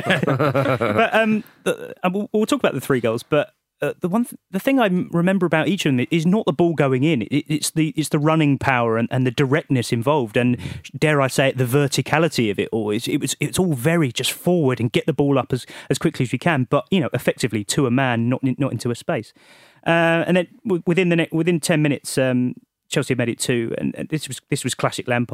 S18: But um, the, and we'll, we'll talk about the three goals. But uh, the one, th- the thing I remember about each of them is not the ball going in. It, it's the it's the running power and, and the directness involved, and dare I say it, the verticality of it all. It's, it was it's all very just forward and get the ball up as, as quickly as you can, but you know, effectively to a man, not not into a space. Uh, and then within the ne- within ten minutes. Um, Chelsea made it two, and this was this was classic Lampard.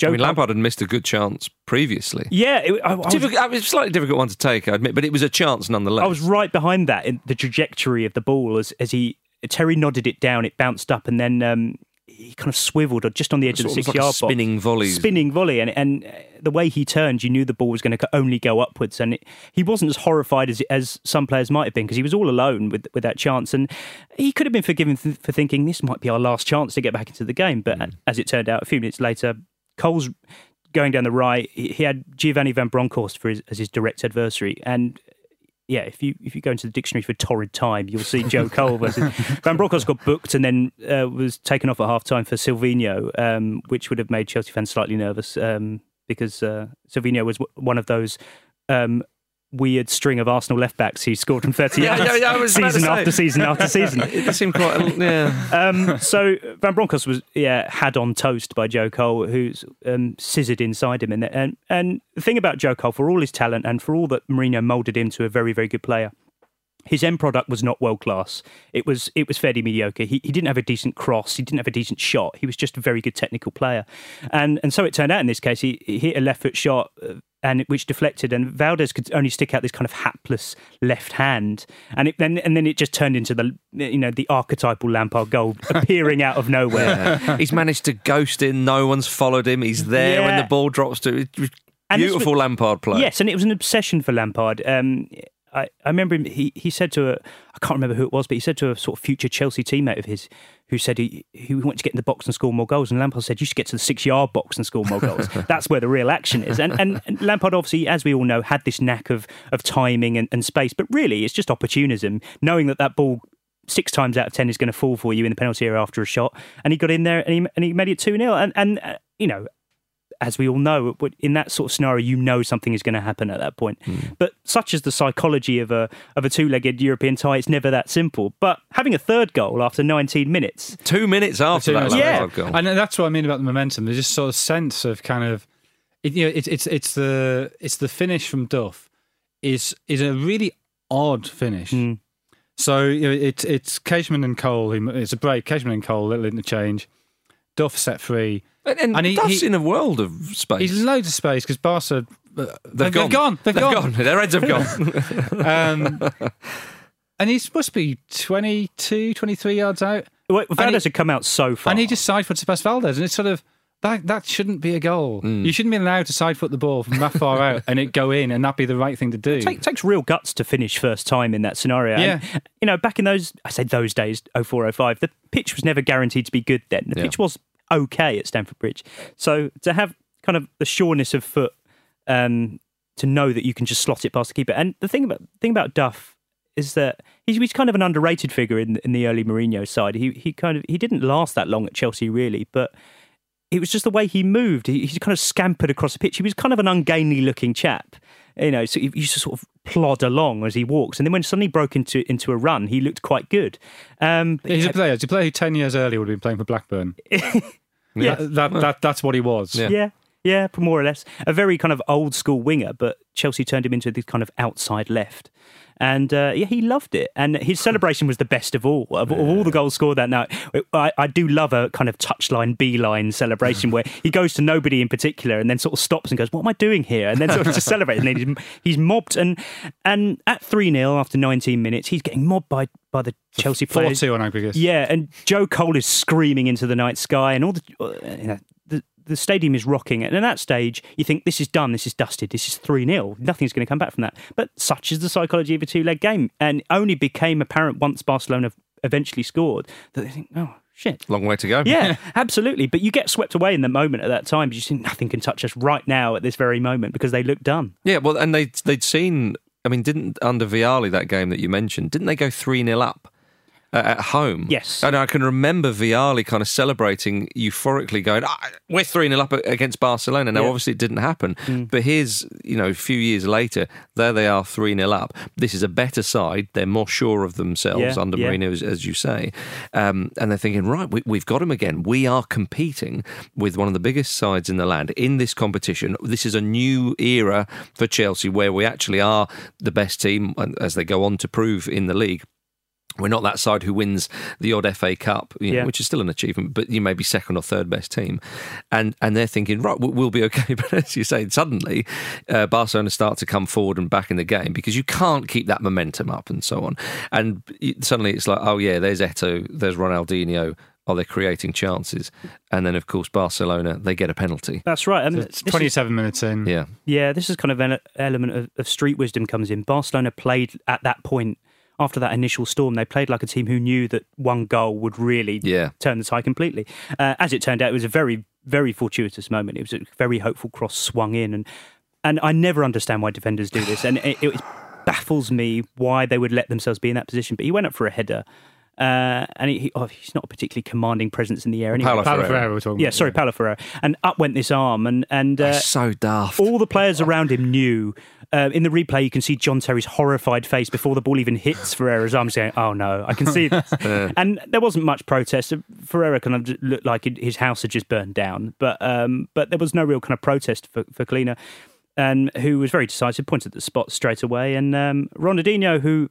S18: Joe
S3: I mean,
S18: Cole-
S3: Lampard had missed a good chance previously.
S18: Yeah, it, I, I was,
S3: Difficult, I mean, it's a slightly difficult one to take, I admit, but it was a chance nonetheless.
S18: I was right behind that in the trajectory of the ball as as he Terry nodded it down, it bounced up, and then um, he kind of swiveled just on the edge
S3: Sort
S18: of the
S3: of like a
S18: six-yard box.
S3: spinning volley.
S18: Spinning volley, and and the way he turned, you knew the ball was going to only go upwards, and it, he wasn't as horrified as as some players might have been because he was all alone with with that chance, and he could have been forgiven th- for thinking this might be our last chance to get back into the game. But
S3: Mm.
S18: as it turned out, a few minutes later, Cole's going down the right. He, he had Giovanni Van Bronckhorst for his, as his direct adversary, and yeah, if you if you go into the dictionary for torrid time, you'll see Joe Cole versus Van Bronckhorst got booked and then uh, was taken off at half time for Silvinho, um, which would have made Chelsea fans slightly nervous um, because uh, Silvinho was w- one of those um, weird string of Arsenal left backs who scored from thirty
S3: Yeah,
S18: yards
S3: yeah, yeah, I was about to
S18: season
S3: say.
S18: after season after season.
S3: It seemed quite, a- yeah.
S18: Um, so Van Bronckhorst was yeah had on toast by Joe Cole, who's um, scissored inside him, and and and the thing about Joe Cole, for all his talent and for all that Mourinho moulded him to a very very good player, his end product was not world class. It was it was fairly mediocre. He he didn't have a decent cross. He didn't have a decent shot. He was just a very good technical player, and and so it turned out in this case he, he hit a left foot shot. Uh, and it, which deflected, and Valdez could only stick out this kind of hapless left hand, and it, then and then it just turned into the you know the archetypal Lampard goal appearing out of nowhere.
S3: Yeah. He's managed to ghost in. No one's followed him. He's there
S18: Yeah.
S3: when the ball drops to. It was
S18: And this
S3: beautiful
S18: was-
S3: Lampard play.
S18: Yes, and it was an obsession for Lampard. Um, I, I remember him, he, he said to a, I can't remember who it was, but he said to a sort of future Chelsea teammate of his who said he, he wanted to get in the box and score more goals. And Lampard said, you should get to the six-yard box and score more goals. That's where the real action is. And, and, and Lampard, obviously, as we all know, had this knack of, of timing and, and space. But really, it's just opportunism, knowing that that ball six times out of ten is going to fall for you in the penalty area after a shot. And he got in there and he, and he made it two nil. And, and uh, you know, as we all know, in that sort of scenario, you know something is going to happen at that point. Mm. But such is the psychology of a of a two-legged European tie, it's never that simple. But having a third goal after nineteen minutes...
S3: Two minutes after that
S18: yeah.
S3: Lampard goal.
S19: And that's what I mean about the momentum. There's just sort of sense of kind of... It, you know, it, it's it's the it's the finish from Duff is is a really odd finish.
S18: Mm.
S19: So you know, it's it's Cageman and Cole. Who, it's a break. Cageman and Cole, little interchange. Duff set free.
S3: And, and,
S19: And he-
S3: Duff's
S19: he-
S3: in a world of space.
S19: He's loads of space because Barca. Uh,
S3: They've gone.
S19: gone. They've,
S3: They've
S19: gone.
S3: gone. Their heads have gone.
S19: um, and he must be twenty-two, twenty-three yards out.
S18: Well,
S19: And
S18: Valdez
S19: he-
S18: had come out so far.
S19: And he just side foots past Valdez, and it's sort of that that shouldn't be a goal.
S3: Mm.
S19: You shouldn't be allowed to side foot the ball from that far out and it go in, and that be the right thing to do.
S18: It take, takes real guts to finish first time in that scenario.
S19: Yeah.
S18: And, you know, back in those, I say those days, oh four, oh five, the pitch was never guaranteed to be good then. The
S3: Yeah.
S18: pitch was okay at Stamford Bridge. So to have kind of the sureness of foot, um, to know that you can just slot it past the keeper. And the thing about thing about Duff is that he's, he's kind of an underrated figure in in the early Mourinho side. He he kind of he didn't last that long at Chelsea really, but it was just the way he moved. He, he kind of scampered across the pitch. He was kind of an ungainly looking chap, you know. So he used to sort of plod along as he walks, and then when suddenly broke into into a run, he looked quite good. Um, but
S19: He's
S18: yeah,
S19: a player. He's a player who ten years earlier would have been playing for Blackburn.
S18: Yeah.
S19: That, that, that that's what he was.
S18: Yeah. yeah, yeah, more or less. A very kind of old school winger, but Chelsea turned him into this kind of outside left. And uh, yeah, he loved it. And his celebration was the best of all. Of, of all the goals scored that night, I, I do love a kind of touchline, beeline celebration where he goes to nobody in particular and then sort of stops and goes, what am I doing here? And then sort of just celebrates. And then he's, he's mobbed. And and at three nil after nineteen minutes, he's getting mobbed by, by the Chelsea players.
S19: four two on aggregate.
S18: Yeah, and Joe Cole is screaming into the night sky, and all the uh, you know, the the stadium is rocking. And at that stage, you think this is done, this is dusted, this is three nil. Nothing's going to come back from that. But such is the psychology of a two leg game, and it only became apparent once Barcelona eventually scored that they think, oh shit,
S3: Long way to go.
S18: yeah, absolutely. But you get swept away in the moment at that time. But you think nothing can touch us right now at this very moment because they look done.
S3: Yeah, well, and they they'd seen. I mean, didn't under Vialli that game that you mentioned? Didn't they go three nil up? Uh, at home.
S18: Yes.
S3: And I can remember Vialli kind of celebrating euphorically going, ah, we're three nil up against Barcelona. Now,
S18: Yeah.
S3: obviously it didn't happen,
S18: Mm.
S3: but here's, you know, a few years later, there they are three nil up. This is a better side. They're more sure of themselves
S18: Yeah,
S3: under
S18: yeah.
S3: Mourinho, as, as you say. Um, and they're thinking, right, we, we've got them again. We are competing with one of the biggest sides in the land in this competition. This is a new era for Chelsea where we actually are the best team, as they go on to prove in the league. We're not that side who wins the odd F A Cup, you know,
S18: Yeah.
S3: which is still an achievement, but you may be second or third best team. And and they're thinking, right, we'll, we'll be okay. But as you say, suddenly uh, Barcelona start to come forward and back in the game because you can't keep that momentum up and so on. And suddenly it's like, oh yeah, there's Eto'o, there's Ronaldinho. Oh, they're creating chances. And then, of course, Barcelona, they get a penalty.
S18: That's right. And
S19: It's twenty-seven minutes in.
S3: Yeah.
S18: Yeah, this is kind of an element of, of street wisdom comes in. Barcelona played at that point, after that initial storm, they played like a team who knew that one goal would really
S3: yeah.
S18: turn the tide completely. Uh, as it turned out, it was a very, very fortuitous moment. It was a very hopeful cross swung in. And and I never understand why defenders do this. And it, it baffles me why they would let themselves be in that position. But he went up for a header. Uh, and he, he, oh, he's not a particularly commanding presence in the air. Anyway.
S3: Paulo
S19: Paulo
S3: Ferreira.
S19: Ferreira we're talking
S18: Yeah,
S19: about.
S18: sorry, Paulo Ferreira. And up went this arm, and and uh,
S3: That's so daft.
S18: all the players around him knew. Uh, in the replay, you can see John Terry's horrified face before the ball even hits Ferreira's arm, saying, "Oh no, I can see this." And there wasn't much protest. Ferreira kind of just looked like his house had just burned down, but um, but there was no real kind of protest for for Kleina, and who was very decisive, pointed at the spot straight away, and um, Ronaldinho, who.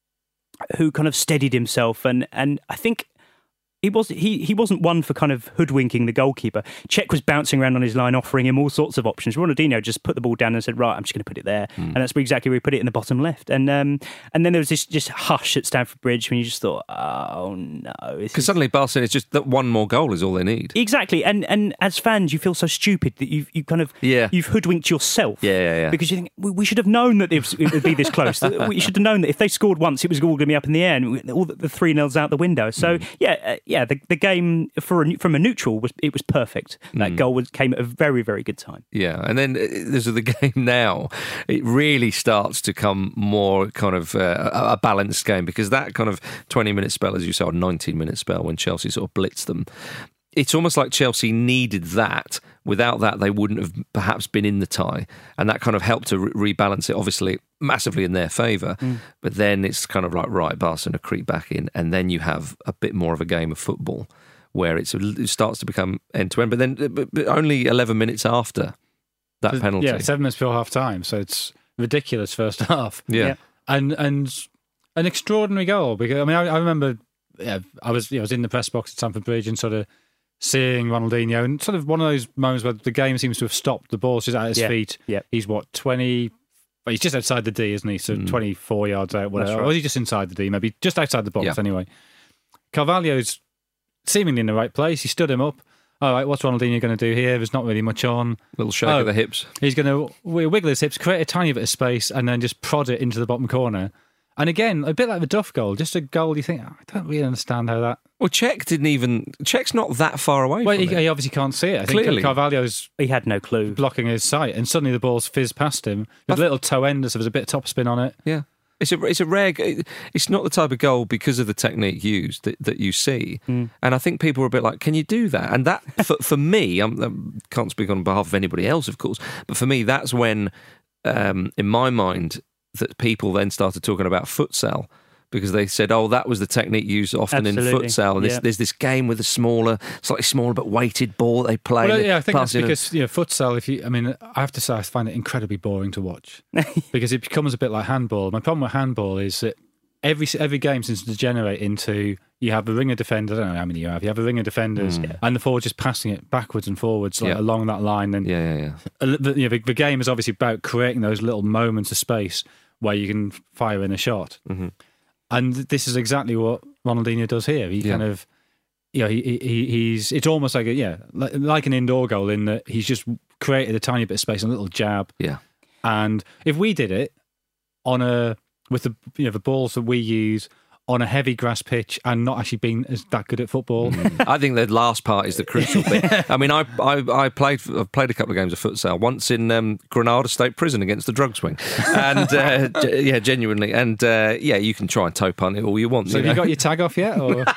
S18: who kind of steadied himself, and, and I think he was he he wasn't one for kind of hoodwinking the goalkeeper. Cech was bouncing around on his line, offering him all sorts of options. Ronaldinho just put the ball down and said, "Right, I'm just going to put it there,"
S3: Mm.
S18: and that's exactly where he put it in the bottom left. And um, and then there was this just hush at Stamford Bridge when you just thought, "Oh no!"
S3: Because suddenly Barcelona, it's just that one more goal is all they need.
S18: Exactly, and and as fans, you feel so stupid that you you kind of
S3: Yeah.
S18: you've hoodwinked yourself.
S3: Yeah, yeah, yeah.
S18: Because you think we, we should have known that it, was, it would be this close. That we should have known that if they scored once, it was all going to be up in the air, and we- all the, the three nils out the window. So
S3: Mm.
S18: yeah, uh, yeah, the, the game for a, from a neutral was it was perfect. That
S3: Mm.
S18: goal was, came at a very very good time.
S3: Yeah, and then uh, there's the game now. It really starts to come more kind of uh, a a balanced game because that kind of twenty minute spell, as you saw, nineteen minute spell when Chelsea sort of blitzed them. It's almost like Chelsea needed that. Without that, they wouldn't have perhaps been in the tie, and that kind of helped to re- rebalance it. Obviously, massively in their favour.
S18: Mm.
S3: But then it's kind of like right, Barcelona creep back in, and then you have a bit more of a game of football where it's, it starts to become end to end. But then, but, but only eleven minutes after that
S19: So,
S3: penalty,
S19: Yeah, seven minutes before half time. So it's ridiculous first half.
S3: Yeah. Yeah.
S19: And and an extraordinary goal because I mean I, I remember yeah, I was you know, I was in the press box at Stamford Bridge and sort of seeing Ronaldinho and sort of one of those moments where the game seems to have stopped. The ball's just at his
S18: Yeah.
S19: feet.
S18: Yeah.
S19: He's what, twenty well, he's just outside the D, isn't he? So twenty-four yards out, whatever.
S18: That's right.
S19: Or is he just inside the D? Maybe just outside the box
S3: Yeah.
S19: anyway. Carvalho's seemingly in the right place. He stood him up. All right, what's Ronaldinho going to do here? There's not really much on.
S3: little shake
S19: Oh.
S3: of the hips.
S19: He's going to wiggle his hips, create a tiny bit of space, and then just prod it into the bottom corner. And again, a bit like the Duff goal, just a goal you think, oh, I don't really understand how that...
S3: Well, Cech didn't even... Cech's not that far away
S19: Well,
S3: from
S19: he,
S3: it.
S19: he obviously can't see it. I think
S3: Clearly.
S19: Carvalho's...
S18: He had no clue.
S19: Blocking his sight, and suddenly the ball's fizzed past him. With a little toe ender, so there's a bit of topspin on it.
S3: Yeah. It's a it's a rare. It's not the type of goal because of the technique used that, that you see,
S18: Mm.
S3: and I think people are a bit like, "Can you do that?" And that for for me, I'm, I can't speak on behalf of anybody else, of course, but for me, that's when, um, in my mind, that people then started talking about futsal. Because they said, oh, that was the technique used often
S18: Absolutely.
S3: in futsal. And this,
S18: Yeah.
S3: there's this game with a smaller, slightly smaller but weighted ball that they play.
S19: Well,
S3: They
S19: yeah, I think
S3: pass
S19: that's
S3: it in.
S19: because you know, futsal, if you, I mean, I have to say, I find it incredibly boring to watch because it becomes a bit like handball. My problem with handball is that every every game seems to degenerate into you have a ring of defenders. I don't know how many you have. You have a ring of defenders,
S3: Mm.
S19: and the forward just passing it backwards and forwards like,
S3: Yeah.
S19: along that line. And
S3: yeah, yeah, yeah.
S19: a- the, you know, the, the game is obviously about creating those little moments of space where you can fire in a shot.
S3: Mm-hmm.
S19: And this is exactly what Ronaldinho does here. He
S3: Yeah.
S19: kind of, you know, he, he he's. It's almost like a yeah, like, like an indoor goal in that he's just created a tiny bit of space, a little jab.
S3: Yeah.
S19: And if we did it on a with the you know the balls that we use on a heavy grass pitch and not actually being as that good at football,
S3: I think the last part is the crucial bit. I mean, I, I I played I've played a couple of games of futsal. Once in um, Granada State Prison against the drug swing, and uh, g- yeah, genuinely, and uh, yeah, you can try and toe punt it all you want.
S19: so
S3: you
S19: have you
S3: know?
S19: got your tag off yet? Or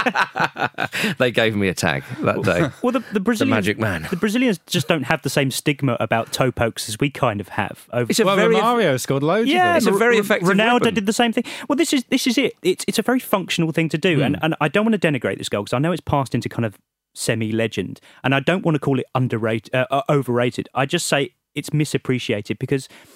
S3: They gave me a tag that day.
S18: Well, the, the Brazilians,
S3: magic man.
S18: The Brazilians just don't have the same stigma about toe pokes as we kind of have. Over,
S3: It's a
S19: well,
S3: very
S19: Mario scored loads.
S18: yeah,
S19: of
S3: It's a
S19: them.
S3: very
S18: R-
S3: effective
S18: Ronaldo
S3: weapon.
S18: did the same thing. Well, this is this is it. It's it's a very functional thing to do, and and I don't want to denigrate this goal because I know it's passed into kind of semi-legend, and I don't want to call it underrated, uh, uh, overrated. I just say it's misappreciated because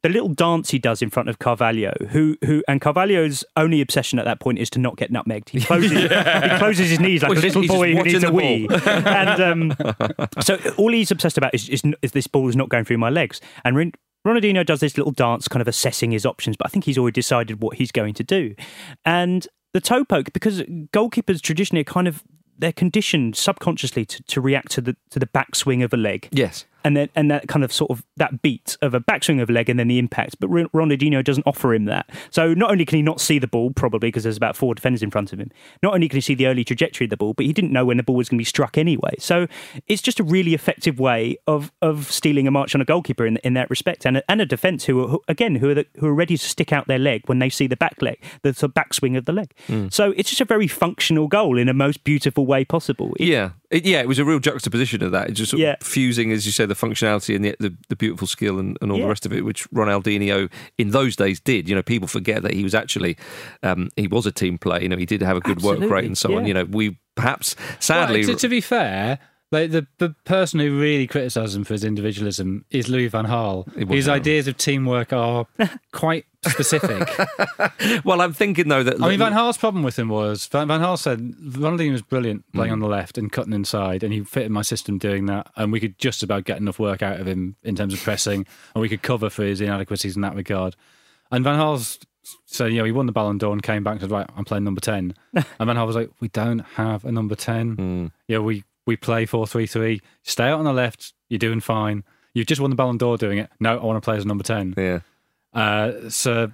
S18: the little dance he does in front of Carvalho, who who and Carvalho's only obsession at that point is to not get nutmegged. He closes he closes his knees like
S3: Well,
S18: a little
S3: he's
S18: boy
S3: just
S18: who needs a
S3: watching
S18: wee.
S3: the
S18: and um, so all he's obsessed about is, is, is this ball is not going through my legs. And Ron- Ronaldinho does this little dance, kind of assessing his options, but I think he's already decided what he's going to do. And the toe poke, because goalkeepers traditionally are kind of they're conditioned subconsciously to, to react to the to the backswing of a leg.
S3: Yes.
S18: And then and that kind of sort of that beat of a backswing of a leg and then the impact. But Ronaldinho doesn't offer him that. So not only can he not see the ball, probably because there's about four defenders in front of him, not only can he see the early trajectory of the ball, but he didn't know when the ball was going to be struck anyway. So it's just a really effective way of of stealing a march on a goalkeeper in in that respect, and a, and a defence who are, who, again who are the, who are ready to stick out their leg when they see the back leg, the sort of backswing of the leg.
S3: Mm.
S18: So it's just a very functional goal in a most beautiful way possible. It,
S3: yeah. It, yeah, it was a real juxtaposition of that. It's just sort
S18: Yeah.
S3: of fusing, as you say, the functionality and the the, the beautiful skill and, and all
S18: Yeah.
S3: the rest of it, which Ronaldinho in those days did. You know, people forget that he was actually um, he was a team player. You know, he did have a good work
S18: Absolutely,
S3: rate and so on.
S18: yeah.
S3: You know, we perhaps sadly.
S19: Well, to, to be fair, like the, the person who really criticises him for his individualism is Louis van Gaal.
S3: It was
S19: His
S3: him.
S19: ideas of teamwork are quite specific.
S3: Well, I'm thinking though that
S19: I mean, Van Gaal's problem with him was Van, Van Gaal said Ronaldinho was brilliant playing
S3: Mm.
S19: on the left and cutting inside, and he fitted my system doing that, and we could just about get enough work out of him in terms of pressing, and we could cover for his inadequacies in that regard. And Van Gaal's said, you know, he won the Ballon d'Or and came back and said, right, I'm playing number ten. And Van Gaal was like, we don't have a number ten.
S3: Mm.
S19: Yeah, we we play four three three. Stay out on the left. You're doing fine. You've just won the Ballon d'Or doing it. No, I want to play as a number ten.
S3: Yeah.
S19: Uh, so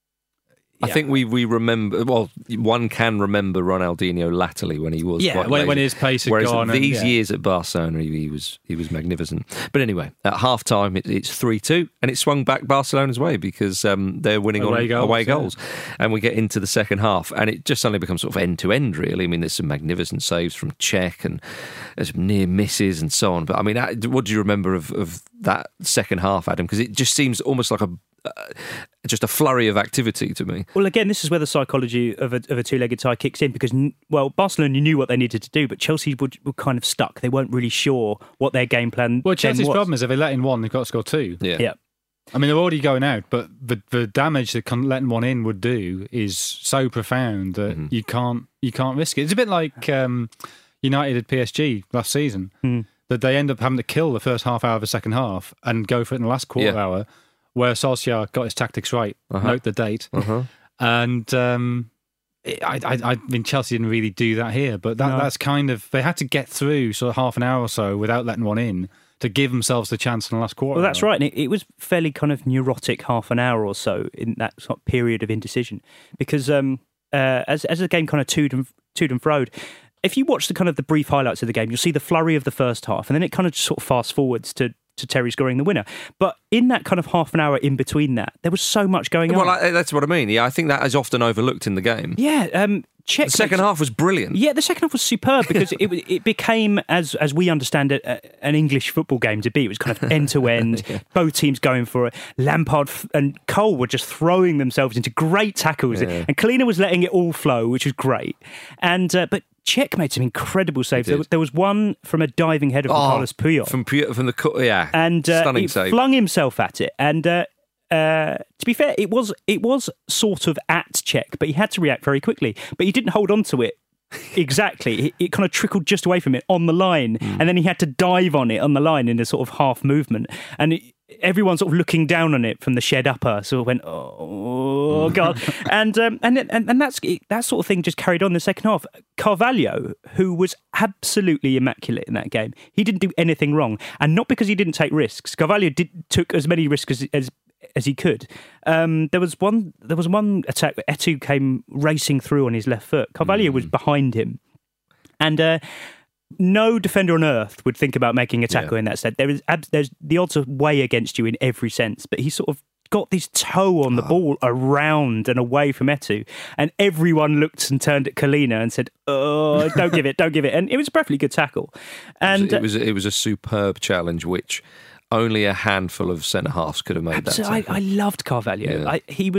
S3: I think we, we remember, well, one can remember Ronaldinho latterly when he was
S19: Yeah,
S3: quite
S19: when-
S3: lazy.
S19: when his pace had
S3: Whereas
S19: gone and-
S3: these
S19: yeah.
S3: years at Barcelona, he, he was he was magnificent. But anyway, at half time, it, it's three two, and it swung back Barcelona's way because um, they're winning
S19: Away
S3: on
S19: goals,
S3: away
S19: yeah.
S3: goals. And we get into the second half, and it just suddenly becomes sort of end to end, really. I mean, there's some magnificent saves from Cech and there's some near misses and so on. But I mean, what do you remember of, of that second half, Adam? Because it just seems almost like a uh, just a flurry of activity to me.
S18: Well, again, this is where the psychology of a, of a two-legged tie kicks in because, well, Barcelona knew what they needed to do, but Chelsea were, were kind of stuck. They weren't really sure what their game plan
S19: Well,
S18: then
S19: Chelsea's
S18: was.
S19: problem is if they let in one, they've got to score two.
S3: Yeah.
S18: Yeah.
S19: I mean, they're already going out, but the the damage that con- letting one in would do is so profound that
S3: Mm-hmm.
S19: you can't you can't risk it. It's a bit like um, United at P S G last season,
S18: Mm.
S19: that they end up having to kill the first half hour of the second half and go for it in the last quarter
S3: Yeah.
S19: hour, where Solskjaer got his tactics right.
S3: Uh-huh.
S19: Note the date.
S3: Uh-huh.
S19: And um, it- I, I, I mean, Chelsea didn't really do that here, but that,
S18: No.
S19: that's kind of they had to get through sort of half an hour or so without letting one in to give themselves the chance in the last quarter.
S18: Well, that's
S19: hour.
S18: right. And it, it was fairly kind of neurotic half an hour or so in that sort of period of indecision because um, uh, as, as the game kind of toed and, toed and froed, if you watch the kind of the brief highlights of the game, you'll see the flurry of the first half and then it kind of just sort of fast forwards to to Terry scoring the winner. But in that kind of half an hour in between that, there was so much going
S3: Well,
S18: on.
S3: I, that's what I mean. Yeah, I think that is often overlooked in the game.
S18: Yeah, um, Czech
S3: The second half was brilliant.
S18: Yeah, the second half was superb because it it became, as as we understand it, a, an English football game to be. It was kind of end to end, both teams going for it. Lampard f- and Cole were just throwing themselves into great tackles,
S3: Yeah.
S18: and Kalina was letting it all flow, which was great. And uh, but Czech made some incredible saves. There,
S3: did.
S18: was- there was one from a diving header from
S3: Oh,
S18: Carlos Puyol,
S3: From, Pu- from the... cu- Yeah,
S18: and uh,
S3: stunning
S18: he
S3: save.
S18: flung himself at it. And uh, uh, to be fair, it was it was sort of at Czech, but he had to react very quickly. But he didn't hold on to it exactly. It, it kind of trickled just away from it on the line,
S3: Mm.
S18: and then he had to dive on it on the line in a sort of half movement. And it, everyone sort of looking down on it from the shed upper sort of went, oh god, and um, and and and that's that sort of thing just carried on in the second half. Carvalho, who was absolutely immaculate in that game, he didn't do anything wrong, and not because he didn't take risks. Carvalho did took as many risks as. as as he could. Um, there was one. There was one attack where Etu came racing through on his left foot. Carvalho was behind him, and uh, no defender on earth would think about making a tackle
S3: Yeah.
S18: in that state. There is, ab- there's the odds are way against you in every sense. But he sort of got this toe on the ball around and away from Etu, and everyone looked and turned at Kalina and said, "Oh, don't give it, don't give it." And it was a perfectly good tackle. And
S3: it was it was a superb challenge, which only a handful of centre halves could have made that.
S18: So I,
S3: tackle.
S18: I loved Carvalho.
S3: Yeah.
S18: I, he was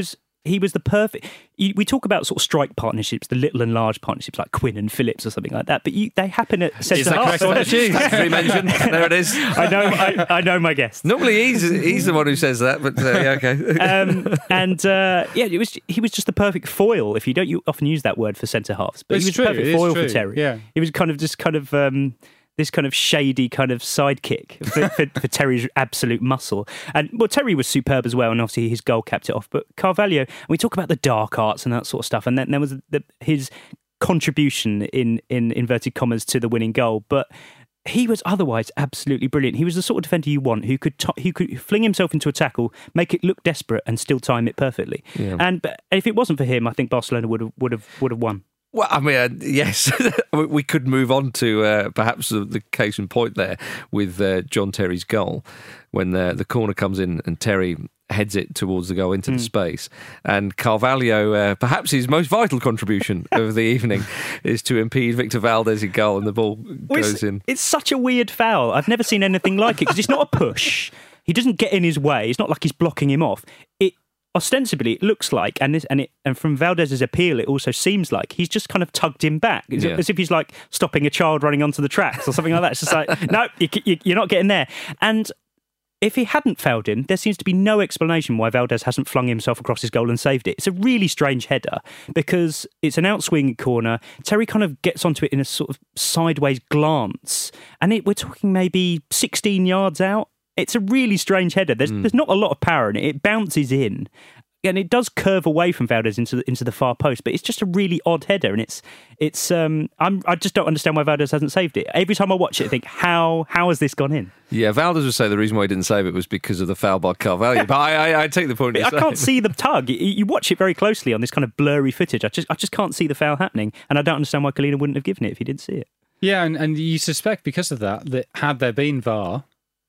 S18: he was the perfect. You, we talk about sort of strike partnerships, the little and large partnerships like Quinn and Phillips or something like that. But you, they happen at centre half.
S3: Three mentioned. There it is.
S18: I know. I, I know my guest.
S3: Normally he's he's the one who says that, but uh, yeah, okay.
S18: um, and uh, yeah, it was he was just the perfect foil. If you don't, you often use that word for centre halves, but
S19: It's
S18: he was
S19: true,
S18: the perfect
S19: it is
S18: foil
S19: true,
S18: for Terry.
S19: yeah.
S18: He was kind of just kind of. Um, this kind of shady kind of sidekick for, for, for Terry's absolute muscle. And, well, Terry was superb as well, and obviously his goal capped it off. But Carvalho, we talk about the dark arts and that sort of stuff, and then there was the, his contribution in, in inverted commas to the winning goal. But he was otherwise absolutely brilliant. He was the sort of defender you want, who could t- who could fling himself into a tackle, make it look desperate, and still time it perfectly.
S3: Yeah.
S18: And but if it wasn't for him, I think Barcelona would have would have would have won.
S3: Well, I mean, uh, yes, we could move on to uh, perhaps the, the case in point there with uh, John Terry's goal when the, the corner comes in and Terry heads it towards the goal into mm. the space. And Carvalho, uh, perhaps his most vital contribution of the evening is to impede Victor Valdez's goal, and the ball
S18: well,
S3: goes
S18: it's,
S3: in.
S18: It's such a weird foul. I've never seen anything like it because it's not a push. He doesn't get in his way. It's not like he's blocking him off. It ostensibly, it looks like, and this, and it, and from Valdez's appeal, it also seems like he's just kind of tugged him back, as,
S3: Yeah.
S18: as if he's like stopping a child running onto the tracks or something like that. It's just like, no, you, you, you're not getting there. And if he hadn't fouled him, there seems to be no explanation why Valdez hasn't flung himself across his goal and saved it. It's a really strange header because it's an outswing corner. Terry kind of gets onto it in a sort of sideways glance, and it, we're talking maybe sixteen yards out. It's a really strange header. There's mm. there's not a lot of power in it. It bounces in, and it does curve away from Valdez into the, into the far post. But it's just a really odd header, and it's it's. Um, I'm I just don't understand why Valdez hasn't saved it. Every time I watch it, I think how how has this gone in?
S3: Yeah, Valdez would say the reason why he didn't save it was because of the foul by Carvalho. But I, I, I take the point.
S18: I
S3: saying.
S18: can't see the tug. You, you watch it very closely on this kind of blurry footage. I just I just can't see the foul happening, and I don't understand why Colina wouldn't have given it if he didn't see it.
S19: Yeah, and, and you suspect because of that that had there been V A R,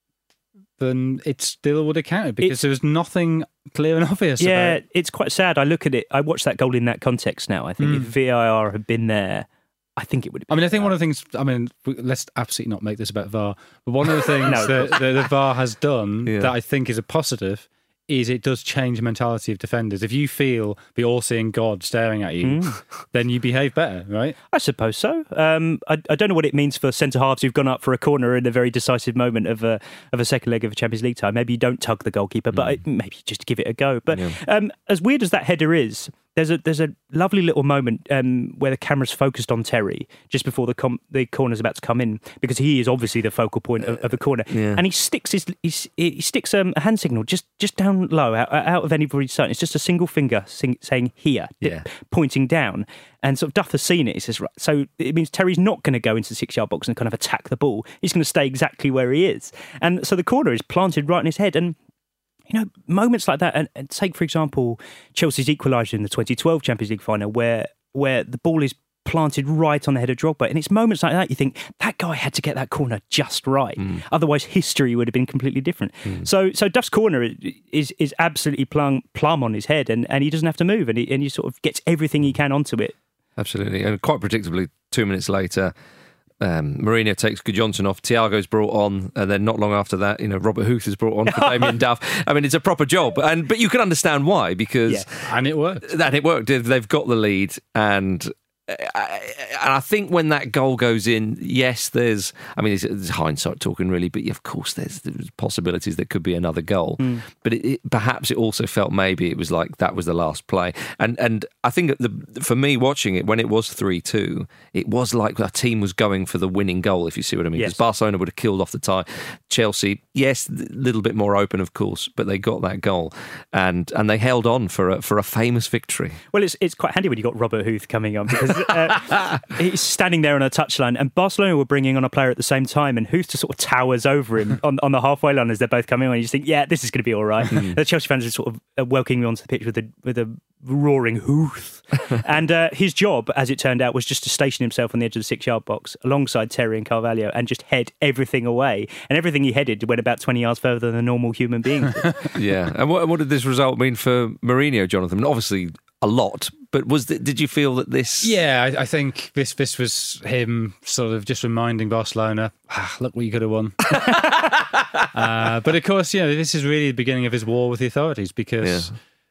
S19: then it still would have counted because
S18: It's-
S19: there was nothing clear and obvious
S18: Yeah,
S19: about it.
S18: it's quite sad. I look at it. I watch that goal in that context now. I think
S19: Mm.
S18: if V I R had been there, I think it would have
S19: I mean, I think one of the things, I mean, we- let's absolutely not make this about V A R, but one of the things
S18: No.
S19: that, that the V A R has done
S3: Yeah.
S19: that I think is a positive is it does change the mentality of defenders. If you feel the all-seeing God staring at you,
S18: Mm.
S19: then you behave better, right?
S18: I suppose so. Um, I, I don't know what it means for centre halves who've gone up for a corner in a very decisive moment of a of a second leg of a Champions League tie. Maybe you don't tug the goalkeeper, but I, maybe just give it a go. But
S3: Yeah.
S18: um, as weird as that header is, there's a there's a lovely little moment um, where the camera's focused on Terry just before the com- the corner's about to come in, because he is obviously the focal point of, of the corner,
S3: Yeah.
S18: and he sticks his he's, he sticks um, a hand signal just just down low out, out of anybody's sight. It's just a single finger sing, saying here,
S3: Yeah.
S18: pointing down. And sort of Duff has seen it. He says, right, so it means Terry's not going to go into the six-yard box and kind of attack the ball. He's going to stay exactly where he is. And so the corner is planted right in his head. And, you know, moments like that, and, and take, for example, Chelsea's equaliser in the twenty twelve Champions League final where where the ball is planted right on the head of Drogba. And it's moments like that you think, that guy had to get that corner just right.
S3: Mm.
S18: Otherwise, history would have been completely different.
S3: Mm.
S18: So so Duff's corner is is, is absolutely plumb, plumb on his head, and, and he doesn't have to move, and he, and he sort of gets everything he can onto it.
S3: Absolutely. And quite predictably, two minutes later, um, Mourinho takes Gudjonsson off, Thiago's brought on, and then not long after that, you know, Robert Huth is brought on for Damien Duff. I mean, it's a proper job. and But you can understand why, because...
S19: Yeah. And it worked.
S3: And it worked. They've got the lead, and... I, and I think when that goal goes in, yes, there's, I mean, it's, it's hindsight talking really, but of course there's, there's possibilities that could be another goal.
S18: Mm.
S3: But it, it, perhaps it also felt maybe it was like that was the last play. And and I think the, for me watching it, when it was three two, it was like a team was going for the winning goal, if you see what I mean. Because
S18: Yes.
S3: Barcelona would have killed off the tie. Chelsea, yes, a little bit more open, of course, but they got that goal. And and they held on for a, for a famous victory.
S18: Well, it's it's quite handy when you got Robert Huth coming on, because uh, he's standing there on a touchline, and Barcelona were bringing on a player at the same time, and Huth just sort of towers over him on, on the halfway line as they're both coming on. You just think, yeah, this is going to be all right.
S3: Mm.
S18: The Chelsea fans are sort of uh, welcoming him onto the pitch with a with a roaring Huth, and uh, his job, as it turned out, was just to station himself on the edge of the six-yard box alongside Terry and Carvalho and just head everything away. And everything he headed went about twenty yards further than a normal human being.
S3: Yeah. And what, what did this result mean for Mourinho, Jonathan? Obviously, a lot. But was the, did you feel that this?
S19: Yeah, I, I think this this was him sort of just reminding Barcelona, ah, look what you could have won. uh, but of course, you know, this is really the beginning of his war with the authorities, because
S3: Yeah.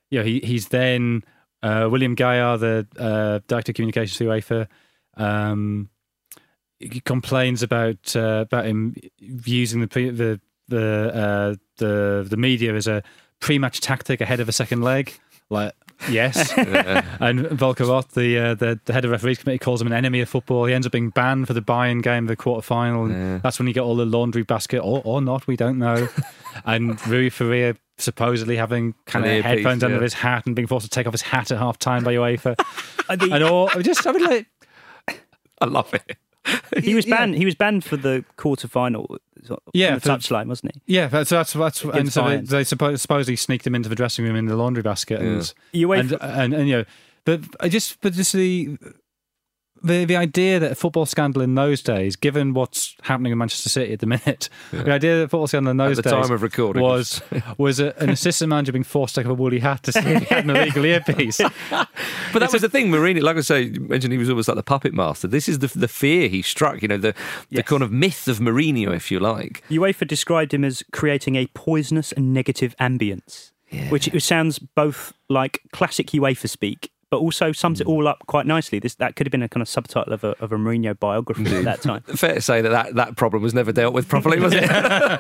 S19: you know, he he's then uh, William Gaillard, the uh, Director of Communications for UEFA, um, he complains about uh, about him using the pre- the the uh, the the media as a pre-match tactic ahead of a second leg. Like, yes. Yeah. And Volker Roth, the, uh, the the head of referees committee, calls him an enemy of football. He ends up being banned for the Bayern game, the quarter final. Yeah. That's when you get all the laundry basket, or or not, we don't know. And Rui Faria supposedly having kind of headphones yeah. under his hat and being forced to take off his hat at half time by UEFA. and, the, and all just I mean, like,
S3: I love it.
S18: He was banned.
S19: Yeah.
S18: He was banned for the quarter final.
S19: Yeah,
S18: on the touchline, wasn't he?
S19: Yeah, that's that's that's. And so they, they suppo- supposedly sneaked him into the dressing room in the laundry basket, and
S18: yeah.
S19: and, and, and and you know, but I just but just the. The the idea that a football scandal in those days, given what's happening in Manchester City at the minute, yeah. the idea that a football scandal in those
S3: at the
S19: days
S3: time of recording
S19: was was a, an assistant manager being forced to take off a woolly hat to see if he had an illegal earpiece.
S3: But that it's was a, the thing, Mourinho. Like I say, you mentioned he was almost like the puppet master. This is the the fear he struck. You know, the yes. the kind of myth of Mourinho, if you like.
S18: UEFA described him as creating a poisonous and negative ambience, yeah. which it sounds both like classic UEFA speak, but also sums it all up quite nicely. This that could have been a kind of subtitle of a, of a Mourinho biography Indeed. At that time.
S3: Fair to say that, that that problem was never dealt with properly, was it?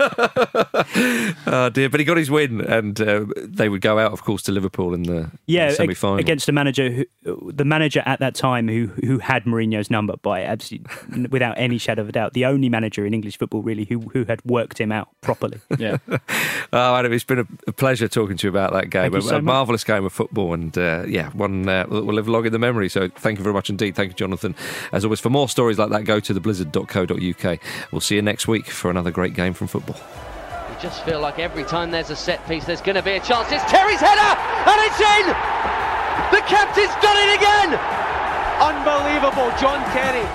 S3: Oh dear, but he got his win, and uh, they would go out, of course, to Liverpool in the,
S18: yeah,
S3: in the semi-final
S18: against a manager, who, the manager at that time who who had Mourinho's number by absolutely without any shadow of a doubt, the only manager in English football really who who had worked him out properly.
S19: Yeah.
S3: Oh, Adam, it's been a, a pleasure talking to you about that game.
S18: Thank
S3: A,
S18: you so
S3: a marvellous game of football, and uh, yeah, one uh, will live long in the memory. So thank you very much indeed. Thank you, Jonathan. As always, for more stories like that, go to the blizzard dot co dot uk. We'll see you next week for another great game from football.
S17: You just feel like every time there's a set piece, there's going to be a chance. It's Terry's header, and it's in! The captain's done it again! Unbelievable, John Terry.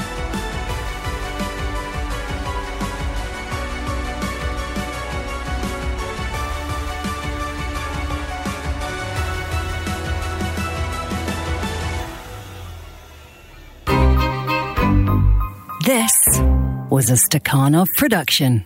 S2: This was a Stakhanov production.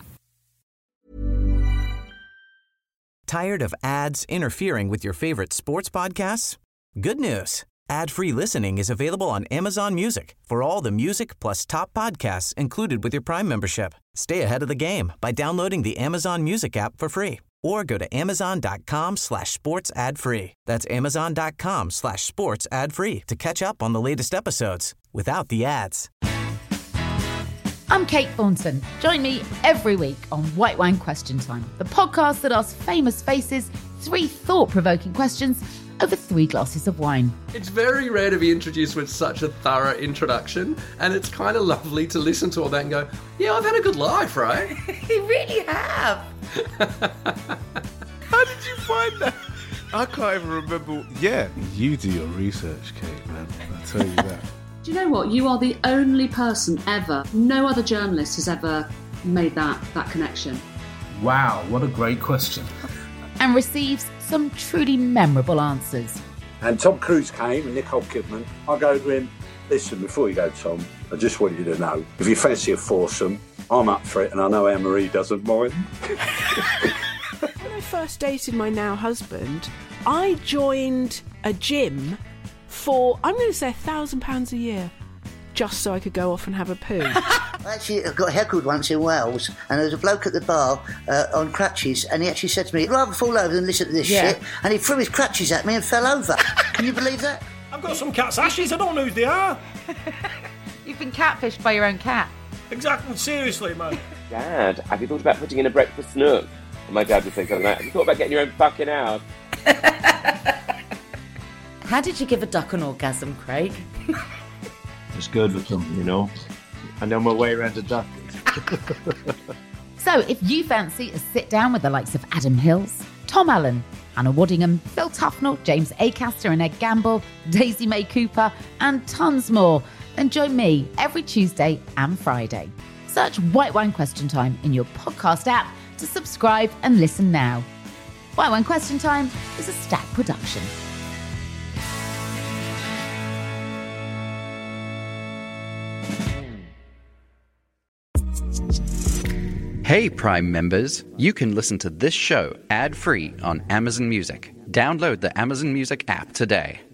S1: Tired of ads interfering with your favorite sports podcasts? Good news. Ad-free listening is available on Amazon Music for all the music plus top podcasts included with your Prime membership. Stay ahead of the game by downloading the Amazon Music app for free or go to amazon.com slash sports ad free. That's amazon.com slash sports ad free to catch up on the latest episodes without the ads.
S5: I'm Kate Thornton. Join me every week on White Wine Question Time, the podcast that asks famous faces three thought-provoking questions over three glasses of wine.
S6: It's very rare to be introduced with such a thorough introduction, and it's kind of lovely to listen to all that and go, yeah, I've had a good life, right?
S4: You really have.
S8: How did you find that? I can't even remember. Yeah, you do your research, Kate, man. I tell you that.
S9: Do you know what? You are the only person ever, no other journalist has ever made that, that connection.
S23: Wow, what a great question.
S5: And receives some truly memorable answers.
S11: And Tom Cruise came and Nicole Kidman. I go to him, listen, before you go, Tom, I just want you to know, if you fancy a foursome, I'm up for it, and I know Anne-Marie doesn't mind.
S12: When I first dated my now husband, I joined a gym for, I'm going to say, a thousand pounds a year, just so I could go off and have a poo.
S7: I actually got heckled once in Wales, and there was a bloke at the bar uh, on crutches, and he actually said to me, I'd rather fall over than listen to this
S4: Yeah.
S7: shit, and he threw his crutches at me and fell over. Can you believe that?
S13: I've got some cat's ashes, I don't know who they are.
S4: You've been catfished by your own cat.
S13: Exactly, seriously, man.
S14: Dad, have you thought about putting in a breakfast nook? And my dad would say something like that. Have you thought about getting your own fucking house?
S4: How did you give a duck an orgasm, Craig?
S10: It's good with them, you know. I know my way around a duck.
S5: So if you fancy a sit down with the likes of Adam Hills, Tom Allen, Anna Waddingham, Phil Tufnell, James Acaster and Ed Gamble, Daisy May Cooper, and tons more, then join me every Tuesday and Friday. Search White Wine Question Time in your podcast app to subscribe and listen now. White Wine Question Time is a Stack production.
S15: Hey Prime members, you can listen to this show ad-free on Amazon Music. Download the Amazon Music app today.